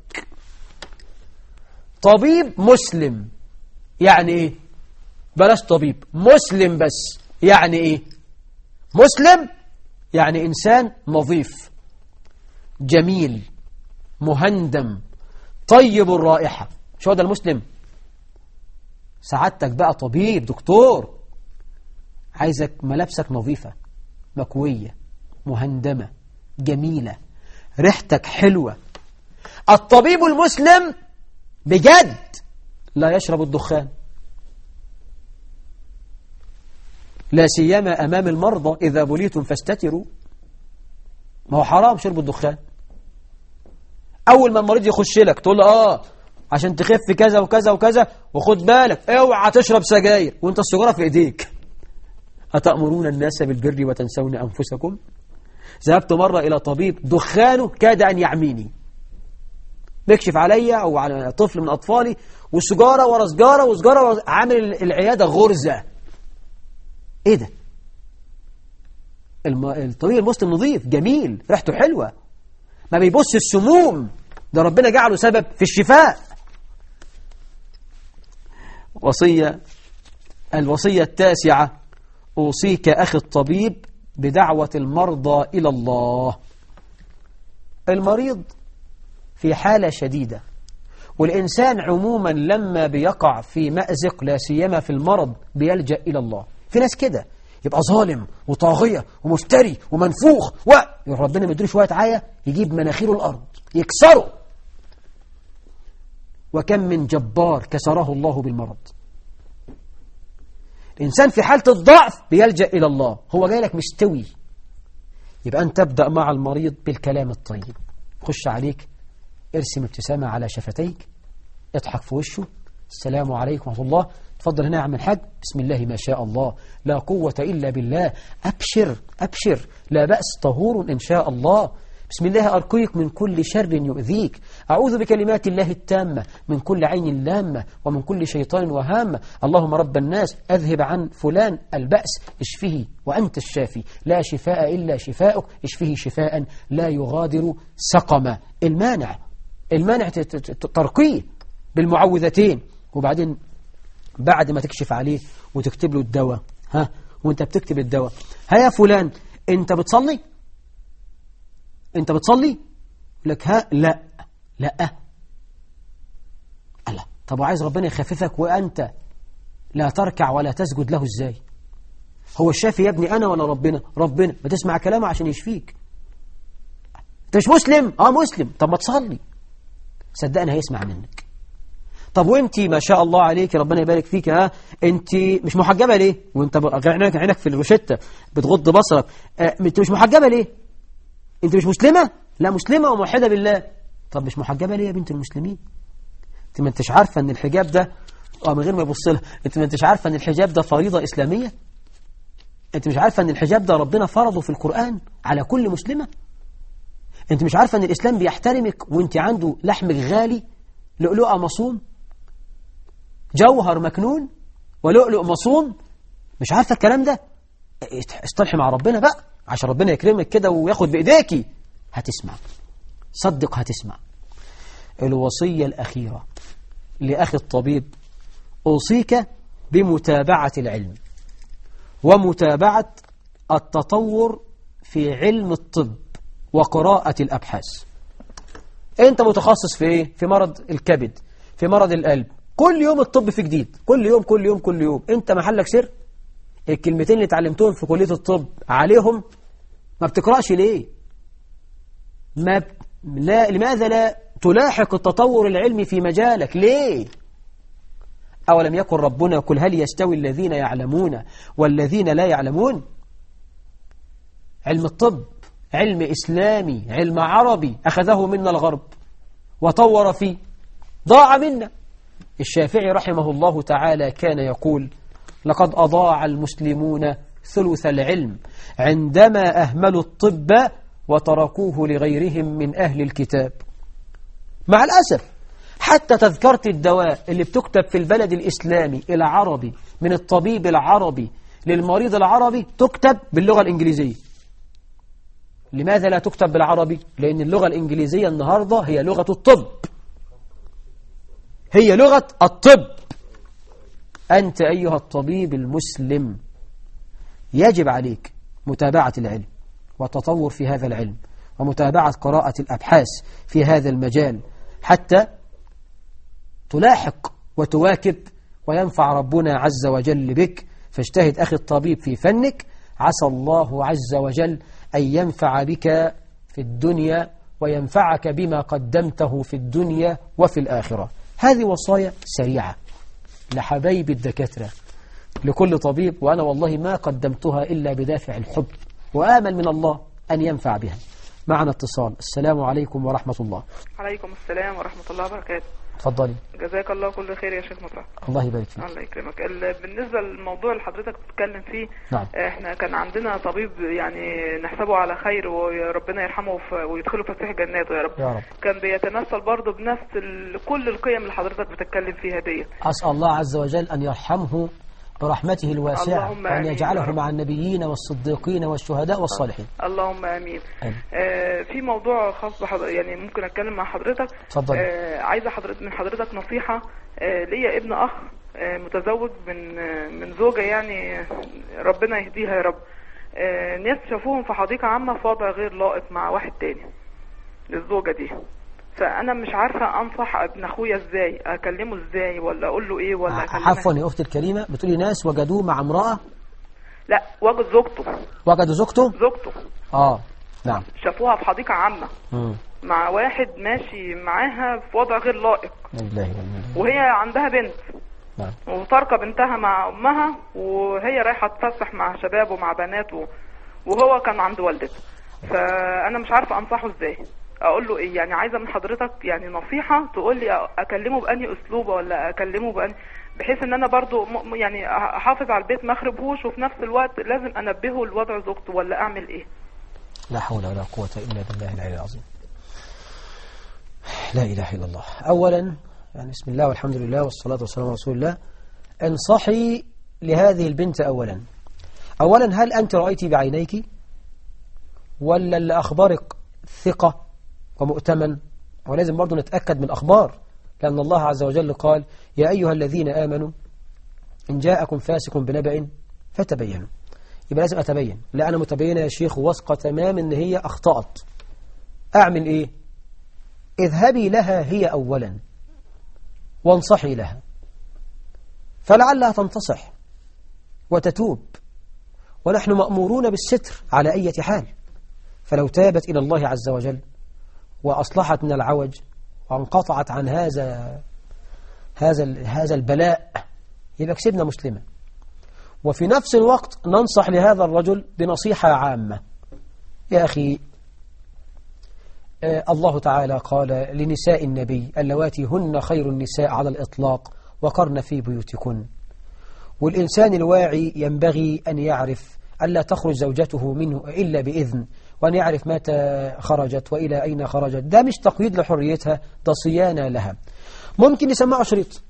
طبيب مسلم يعني ايه؟ بلاش طبيب، مسلم بس. يعني ايه مسلم؟ يعني إنسان نظيف جميل مهندم طيب الرائحة. شو هذا المسلم؟ سعادتك بقى طبيب دكتور، عايزك ملابسك نظيفة مكوية مهندمة جميلة ريحتك حلوة. الطبيب المسلم بجد لا يشرب الدخان، لا سيما أمام المرضى. إذا بليتم فاستتروا، ما هو حرام شرب الدخان. أول ما المريض يخش لك تقول له آه عشان تخف كذا وكذا وكذا، وخد بالك اوعى تشرب سجاير وانت السجارة في ايديك. أتأمرون الناس بالبر وتنسون أنفسكم؟ ذهبت مرة إلى طبيب دخانه كاد أن يعميني، بيكشف عليا أو على طفل من أطفالي وسجارة ورا سجارة وسجارة ورا، عامل العيادة غرزة. إيه ده؟ الم... الطبيب المسلم نظيف جميل ريحته حلوة، ما بيبص السموم، ده ربنا جعله سبب في الشفاء. وصية الوصية التاسعة: أوصيك أخي الطبيب بدعوة المرضى إلى الله. المريض في حالة شديدة، والإنسان عموما لما بيقع في مأزق لا سيما في المرض بيلجأ إلى الله. في ناس كده يبقى ظالم وطاغية ومفتري ومنفوخ و ربنا ما يدري شوية عاية يجيب مناخيره الأرض يكسره. وكم من جبار كسره الله بالمرض. الإنسان في حالة الضعف بيلجأ إلى الله. هو جاي لك مستوي، يبقى أنت تبدأ مع المريض بالكلام الطيب. خش عليك ارسم ابتسامة على شفتيك، اضحك في وشه، السلام عليكم ورحمة الله، تفضل هنا يا عم الحاج، بسم الله ما شاء الله لا قوة إلا بالله، أبشر أبشر لا بأس طهور إن شاء الله، بسم الله أرقيك من كل شر يؤذيك، أعوذ بكلمات الله التامة من كل عين لامة ومن كل شيطان وهامة، اللهم رب الناس أذهب عن فلان البأس اشفه وأنت الشافي لا شفاء إلا شفاءك اشفه شفاء لا يغادر سقما. المانع المانع ترقيه بالمعوذتين. وبعدين بعد ما تكشف عليه وتكتب له الدواء، ها وانت بتكتب الدواء، ها يا فلان انت بتصلي؟ انت بتصلي؟ لك ها لا لا ألا. طب وعايز ربنا يخففك وأنت لا تركع ولا تسجد له ازاي؟ هو الشافي يا ابني أنا ولا ربنا؟ ربنا. ما تسمع كلامه عشان يشفيك. انت مش مسلم؟ اه مسلم. طب ما تصلي، صدقني هيسمع منك. طب وانت ما شاء الله عليك ربنا يبارك فيك، ها انت مش محجبة ليه؟ وانت عينك عينك في الروشتة بتغض بصرك، اه انت مش محجبة ليه؟ انت مش مسلمة؟ لا مسلمة وموحدة بالله. طب مش محجبة ليه يا بنت المسلمين؟ انت ما انتش عارفة ان الحجاب ده اه من غير ما يبص لها، انت ما انتش عارفة ان الحجاب ده فريضة إسلامية؟ انت مش عارفة ان الحجاب ده ربنا فرضه في القرآن على كل مسلمة؟ انت مش عارفة ان الإسلام بيحترمك وانت عنده لحمك غالي، لؤلؤة مصون، جوهر مكنون ولؤلؤ مصون؟ مش عارفة الكلام ده؟ اصطلحي مع ربنا بقى عشان ربنا يكرمك كده وياخد بإيديكي. هتسمع، صدق هتسمع. الوصية الأخيرة لأخي الطبيب: أوصيك بمتابعة العلم ومتابعة التطور في علم الطب وقراءة الأبحاث. أنت متخصص في إيه؟ في مرض الكبد، في مرض القلب، كل يوم الطب في جديد، كل يوم كل يوم كل يوم. أنت محلك سر؟ الكلمتين اللي اتعلمتهم في كلية الطب عليهم ما بتقرأش ليه؟ ما ب... لا لماذا لا تلاحق التطور العلمي في مجالك ليه؟ أولم يكن ربنا قل هل يستوي الذين يعلمون والذين لا يعلمون؟ علم الطب علم إسلامي، علم عربي، أخذه منا الغرب وطور فيه، ضاع منا. الشافعي رحمه الله تعالى كان يقول: لقد أضاع المسلمون ثلث العلم عندما أهملوا الطب وتركوه لغيرهم من أهل الكتاب. مع الأسف حتى تذكرة الدواء اللي بتكتب في البلد الإسلامي العربي من الطبيب العربي للمريض العربي تكتب باللغة الإنجليزية. لماذا لا تكتب بالعربي؟ لأن اللغة الإنجليزية النهاردة هي لغة الطب، هي لغة الطب. أنت أيها الطبيب المسلم يجب عليك متابعة العلم والتطور في هذا العلم ومتابعة قراءة الأبحاث في هذا المجال حتى تلاحق وتواكب وينفع ربنا عز وجل بك، فاجتهد أخي الطبيب في فنك، عسى الله عز وجل أن ينفع بك في الدنيا وينفعك بما قدمته في الدنيا وفي الآخرة. هذه وصايا سريعة لحبايب الدكاترة لكل طبيب، وأنا والله ما قدمتها إلا بدافع الحب، وآمل من الله أن ينفع بها. معنا اتصال. السلام عليكم ورحمة الله. عليكم السلام ورحمة الله وبركاته. تفضلي. جزاك الله كل خير يا شيخ مطرح. الله يبارك فيك. الله يكرمك. بالنسبة للموضوع اللي حضرتك بتتكلم فيه، نعم. احنا كان عندنا طبيب يعني نحسبه على خير وربنا يرحمه ويدخله فسيح جناته يا رب. يا رب. كان بيتمثل برضه بنفس كل القيم اللي حضرتك بتتكلم فيها دي. أسأل الله عز وجل أن يرحمه برحمته الواسعة، وأن يجعله مع النبيين والصديقين والشهداء والصالحين. اللهم آمين. آه في موضوع خاص بحضر... يعني ممكن أتكلم مع حضرتك؟ تفضل. آه عايزة حضرتك من حضرتك نصيحة. آه ليا ابن أخ آه متزوج من آه من زوجة يعني ربنا يهديها يا رب. آه ناس شافوهم في حديقة عامة في وضع غير لائق مع واحد تاني للزوجة دي، فأنا مش عارفة أنصح ابن أخويا إزاي، أكلمه إزاي ولا أقول له إيه ولا أكلمه. عفوا يا أختي الكريمة، بتقولي ناس وجدوه مع امرأة؟ لا، وجد زوجته. وجدوا زوجته؟ زوجته. آه نعم. شافوها في حديقة عامة مم. مع واحد ماشي معاها في وضع غير لائق. الله. وهي عندها بنت. نعم. وتركة بنتها مع أمها، وهي رايحة تفسح مع شباب ومع بنات، وهو كان عند والدته. فأنا مش عارفة أنصحه إزاي، اقول له ايه يعني. عايزه من حضرتك يعني نصيحه تقول لي اكلمه باني اسلوب ولا اكلمه باني، بحيث ان انا برضو يعني احافظ على البيت ما اخربهوش، وفي نفس الوقت لازم انبهه لوضع زوجته، ولا اعمل ايه؟ لا حول ولا قوه الا بالله العلي العظيم. لا اله الا الله. اولا يعني بسم الله والحمد لله والصلاه والسلام على رسول الله. انصحي لهذه البنت اولا. اولا هل انت رايتي بعينيك ولا اللي اخبرك ثقه ومؤتمن؟ ولازم برضو نتأكد من الأخبار، لأن الله عز وجل قال يا أيها الذين آمنوا إن جاءكم فاسق بنبأ فتبينوا. يبقى لازم أتبين. لا أنا متبينة يا شيخ واثقة تمام إن هي أخطأت. أعمل إيه؟ اذهبي لها هي أولا وانصحي لها، فلعلها تنتصح وتتوب، ونحن مأمورون بالستر على أي حال. فلو تابت إلى الله عز وجل وأصلحت من العوج وانقطعت عن هذا هذا هذا البلاء، يبقى كسبنا مسلمة. وفي نفس الوقت ننصح لهذا الرجل بنصيحة عامة. يا أخي آه الله تعالى قال لنساء النبي اللواتي هن خير النساء على الإطلاق وقرن في بيوتكن. والإنسان الواعي ينبغي أن يعرف ألا تخرج زوجته منه إلا بإذن، وأن يعرف متى خرجت وإلى أين خرجت. ده مش تقييد لحريتها، ده صيانة لها. ممكن يسمعوا شريط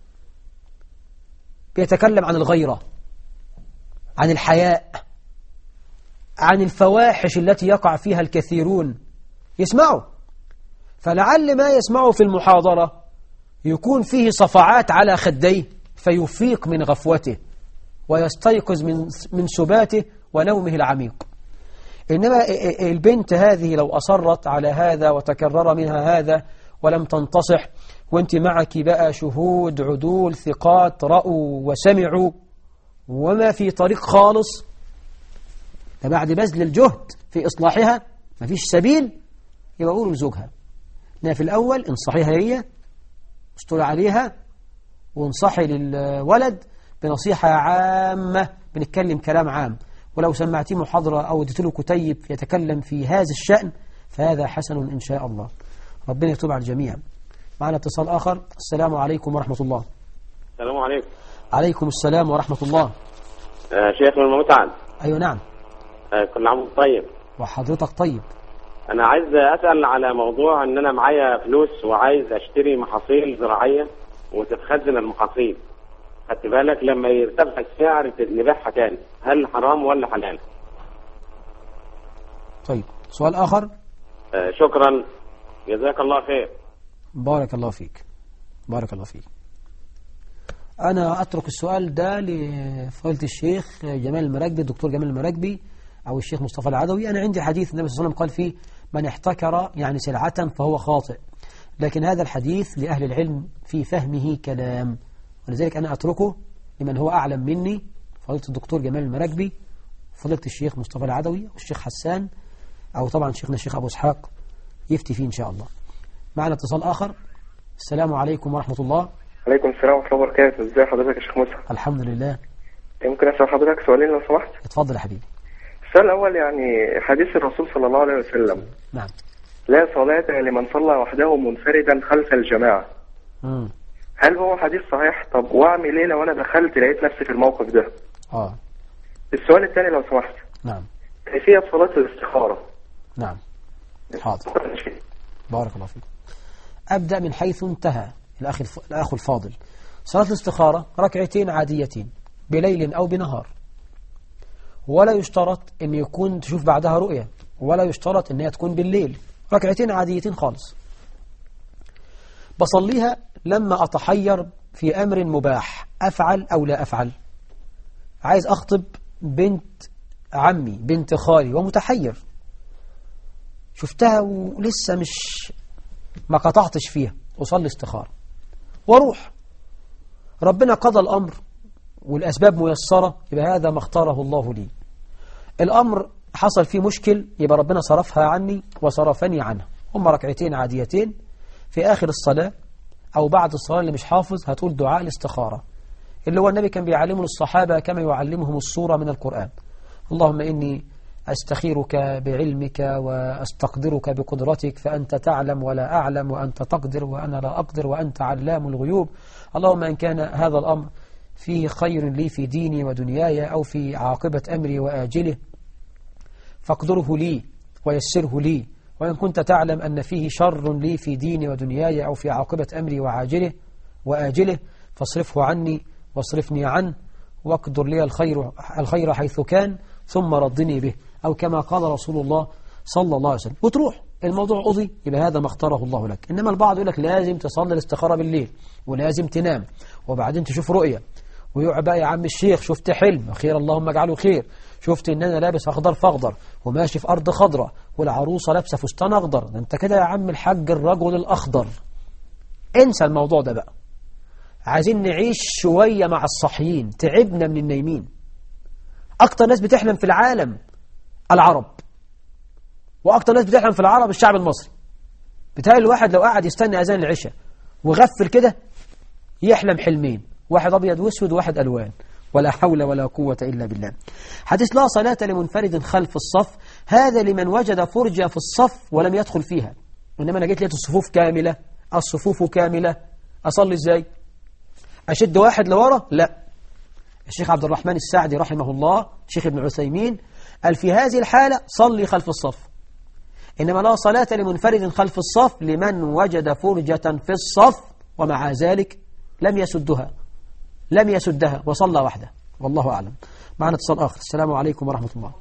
بيتكلم عن الغيرة، عن الحياء، عن الفواحش التي يقع فيها الكثيرون، يسمعوا. فلعل ما يسمعوا في المحاضرة يكون فيه صفعات على خديه فيفيق من غفوته ويستيقظ من من سباته ونومه العميق. إنما البنت هذه لو أصرت على هذا وتكرر منها هذا ولم تنتصح، وانت معك بقى شهود عدول ثقات رأوا وسمعوا وما في طريق خالص، فبعد بذل الجهد في إصلاحها ما فيش سبيل، يبقى قولوا لزوجها إنها في الأول انصحيها هي، استر عليها، وانصحي للولد بنصيحة عامة، بنتكلم كلام عام. ولو سمعتيه محاضرة أو اديت له كتيب يتكلم في هذا الشأن فهذا حسن إن شاء الله. ربنا يتوب على الجميع. معنا اتصال آخر. السلام عليكم ورحمة الله. السلام عليكم. عليكم السلام ورحمة الله. آه شيخ من المتعب. أيوة نعم. آه كل عام طيب. وحضرتك طيب. أنا عايز أسأل على موضوع أن أنا معايا فلوس وعايز أشتري محاصيل زراعية وتتخزن المحاصيل. خدت بالك لما يرتفع السعر نبيعها تاني، هل حرام ولا حلال؟ طيب سؤال آخر. آه شكرا جزاك الله خير. بارك الله فيك. بارك الله فيك. أنا أترك السؤال ده لفضيلة الشيخ جمال المراكبي، الدكتور جمال المراكبي أو الشيخ مصطفى العدوي. أنا عندي حديث النبي صلى الله عليه وسلم قال فيه من احتكر يعني سلعة فهو خاطئ، لكن هذا الحديث لأهل العلم في فهمه كلام، ولذلك أنا أتركه لمن هو أعلم مني، فضيلة الدكتور جمال المراكبي، فضيلة الشيخ مصطفى العدوي والشيخ حسان، أو طبعا شيخنا الشيخ أبو إسحاق يفتي فيه إن شاء الله. معنا اتصال آخر. السلام عليكم ورحمة الله. عليكم السلام ورحمة الله وبركاته. ازي حضرتك يا شيخ موسى؟ الحمد لله. يمكن أسأل حضرتك سؤالين لو سمحت؟ اتفضل يا حبيبي. السؤال الأول يعني حديث الرسول صلى الله عليه وسلم. نعم. لا صلاة لمن صلى وحده منفردا خلف الجماعة. مم. هل هو حديث صحيح؟ طب وأعمل إيه لو أنا دخلت لقيت نفسي في الموقف ده؟ آه. السؤال الثاني لو سمحت. نعم. كيفية صلاة الاستخارة. نعم. حاضر. بارك الله فيك. أبدأ من حيث انتهى الأخ الأخ الفاضل. صلاة الاستخارة ركعتين عاديتين بليل أو بنهار، ولا يشترط أن يكون تشوف بعدها رؤية، ولا يشترط أنها تكون بالليل، ركعتين عاديتين خالص. بصليها لما أتحير في أمر مباح، أفعل أو لا أفعل. عايز أخطب بنت عمي بنت خالي ومتحير، شفتها ولسه مش ما قطعتش فيها، أصلي استخارة واروح. ربنا قضى الأمر والأسباب ميسرة، يبقى هذا ما اختاره الله لي. الأمر حصل فيه مشكل، يبقى ربنا صرفها عني وصرفني عنها. هم ركعتين عاديتين في آخر الصلاة أو بعد الصلاة، اللي مش حافظ هتقول دعاء الاستخارة اللي هو النبي كان بيعلمه الصحابة كما يعلمهم السورة من القرآن. اللهم إني أستخيرك بعلمك وأستقدرك بقدرتك، فأنت تعلم ولا أعلم، وأنت تقدر وأنا لا أقدر، وأنت علام الغيوب. اللهم إن كان هذا الأمر فيه خير لي في ديني ودنياي أو في عاقبة أمري وآجله فاقدره لي ويسره لي، وإن كنت تعلم أن فيه شر لي في ديني ودنياي أو في عاقبة أمري وعاجله وآجله فاصرفه عني واصرفني عنه، واقدر لي الخير, الخير حيث كان ثم ردني به، أو كما قال رسول الله صلى الله عليه وسلم. وتروح الموضوع قضي، يبقى هذا ما اختاره الله لك. إنما البعض يقول لك لازم تصلي الاستخارة بالليل، ولازم تنام، وبعدين تشوف رؤية، ويقع بقى يا عم الشيخ شفت حلم خير اللهم اجعله خير، شفت ان انا لابس اخضر فاخضر وماشي في ارض خضراء والعروسه لابسه فستان اخضر، ده انت كده يا عم الحاج الرجل الاخضر. انسى الموضوع ده بقى. عايزين نعيش شويه مع الصحيين، تعبنا من النايمين. اكتر ناس بتحلم في العالم العرب، واكتر ناس بتحلم في العرب الشعب المصري. بتهيألي الواحد لو قعد يستنى اذان العشاء وغفل كده يحلم حلمين، واحد أبيض واسود وواحد ألوان، ولا حول ولا قوة إلا بالله. حديث لا صلاة لمنفرد خلف الصف، هذا لمن وجد فرجة في الصف ولم يدخل فيها. إنما أنا جيت لقيت الصفوف كاملة، الصفوف كاملة، أصلي إزاي؟ أشد واحد لورا؟ لا. الشيخ عبد الرحمن السعدي رحمه الله، شيخ ابن عثيمين، قال في هذه الحالة صلي خلف الصف. إنما لا صلاة لمنفرد خلف الصف لمن وجد فرجة في الصف ومع ذلك لم يسدها لم يسدها وصلى وحده، والله أعلم. معنا اتصال آخر. السلام عليكم ورحمة الله.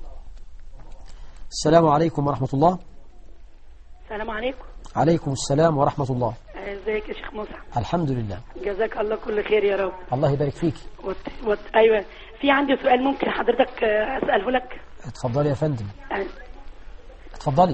السلام عليكم ورحمة الله. السلام عليكم. عليكم السلام ورحمة الله. ازيك يا شيخ موسى؟ الحمد لله. جزاك الله كل خير يا رب. الله يبارك فيك. وت... وت... أيوة، في عندي سؤال ممكن حضرتك أسأله لك؟ اتفضلي يا فندم. أه. اتفضلي.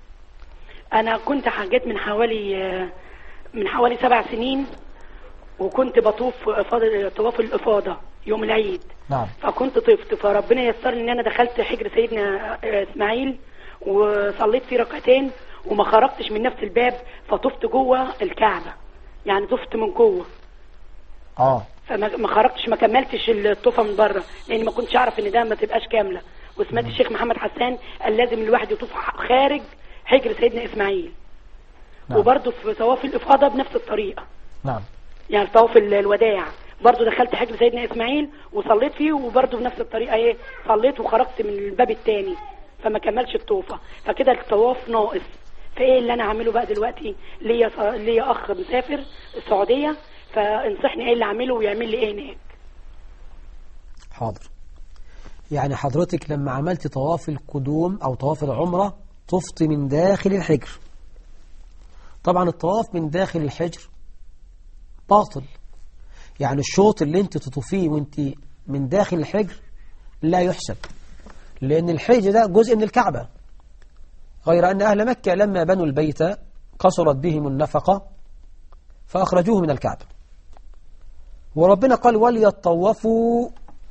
أنا كنت حجيت من حوالي من حوالي سبع سنين، وكنت بطوف طواف الإفاضة يوم العيد. نعم. فكنت طفت، فربنا يسرني ان انا دخلت حجر سيدنا اسماعيل وصليت فيه ركعتين وما خرجتش من نفس الباب، فطفت جوه الكعبة، يعني طفت من جوه. اه فما ما خرجتش، ما كملتش الطوفة من بره، لان ما كنتش اعرف ان ده ما تبقاش كاملة. وسمعت الشيخ محمد حسان قال لازم الواحد يطوف خارج حجر سيدنا اسماعيل. نعم. وبرضه في طواف الإفاضة بنفس الطريقة. نعم. يعني طواف الوداع برضو دخلت حجر سيدنا إسماعيل وصليت فيه، وبرضو بنفس الطريقة ايه صليت وخرجت من الباب الثاني، فما كملش الطوفة، فكده الطواف ناقص. فايه اللي انا اعمله بقى دلوقتي؟ ليا ليا اخ مسافر السعودية، فانصحني ايه اللي اعمله ويعمل لي ايه هناك. حاضر. يعني حضرتك لما عملت طواف القدوم او طواف العمرة طفت من داخل الحجر. طبعا الطواف من داخل الحجر باطل، يعني الشوط اللي انت تطوفيه وانت من داخل الحجر لا يحسب، لأن الحجر ده جزء من الكعبة، غير أن أهل مكة لما بنوا البيت قصرت بهم النفقة فأخرجوه من الكعبة، وربنا قال وليطوفوا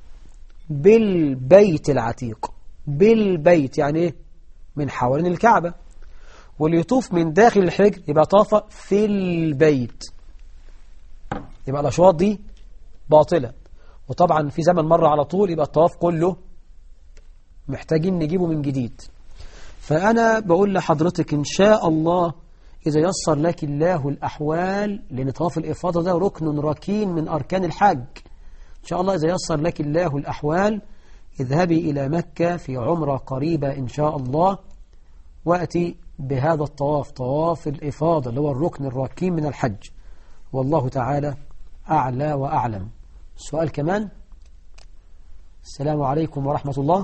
بالبيت العتيق. بالبيت يعني إيه؟ من حوالين الكعبة. واللي من داخل الحجر يبقى طاف في البيت، يبقى الأشواط دي باطلة. وطبعا في زمن مرة على طول يبقى الطواف كله محتاجين نجيبه من جديد. فأنا بقول لحضرتك إن شاء الله إذا يسر لك الله الأحوال، لأن طواف الإفاضة ده ركن ركين من أركان الحج، إن شاء الله إذا يسر لك الله الأحوال اذهبي إلى مكة في عمرة قريبة إن شاء الله، وأتي بهذا الطواف، طواف الإفاضة اللي هو الركن الركين من الحج. والله تعالى أعلى وأعلم. سؤال كمان. السلام عليكم ورحمة الله.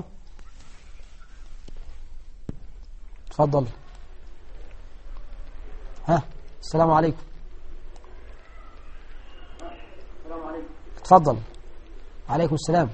تفضل. ها السلام عليكم. السلام عليكم. تفضل. عليكم السلام.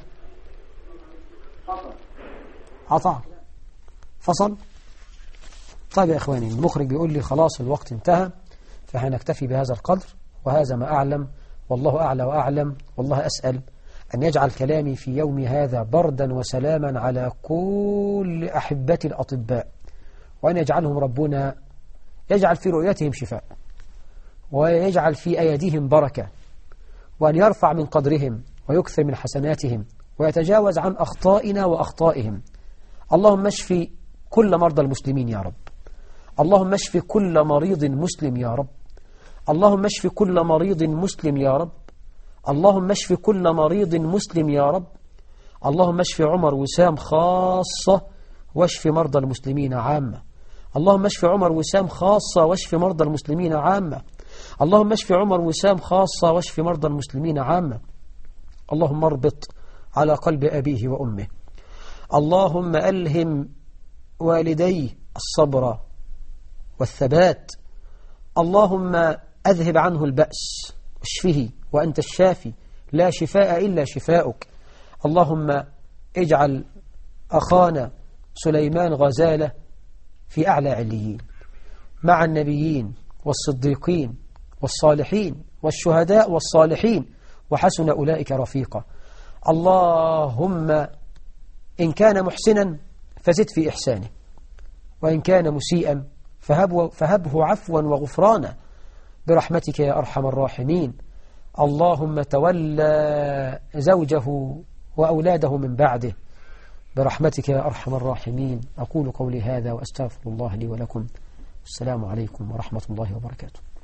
قطع فصل. طيب يا إخواني، المخرج بيقول لي خلاص الوقت انتهى، فهنكتفي بهذا القدر، وهذا ما أعلم، والله أعلى وأعلم. والله أسأل أن يجعل كلامي في يوم هذا بردا وسلاما على كل أحبتي الأطباء، وأن يجعلهم ربنا يجعل في رؤيتهم شفاء، ويجعل في أيديهم بركة، وأن يرفع من قدرهم ويكثر من حسناتهم، ويتجاوز عن أخطائنا وأخطائهم. اللهم اشفي كل مرضى المسلمين يا رب. اللهم اشفي كل مريض مسلم يا رب. اللهم اشفي كل مريض مسلم يا رب. اللهم اشفي كل مريض مسلم يا رب. اللهم اشفي عمر وسام خاصة، واشفي مرضى المسلمين عامة. اللهم اشفي عمر وسام خاصة، واشفي مرضى المسلمين عامة. اللهم اشفي عمر وسام خاصة، واشفي مرضى المسلمين عامة. اللهم اربط على قلب أبيه وأمه. اللهم ألهم والديه الصبر والثبات. اللهم أذهب عنه البأس واشفه وأنت الشافي، لا شفاء إلا شفاؤك. اللهم اجعل أخانا سليمان غزالة في أعلى عليين مع النبيين والصديقين والصالحين والشهداء والصالحين، وحسن أولئك رفيقا. اللهم إن كان محسنا فزد في إحسانه، وإن كان مسيئا فهبه, فهبه عفوا وغفرانا برحمتك يا أرحم الراحمين. اللهم تولى زوجه وأولاده من بعده برحمتك يا أرحم الراحمين. أقول قولي هذا وأستغفر الله لي ولكم. السلام عليكم ورحمة الله وبركاته.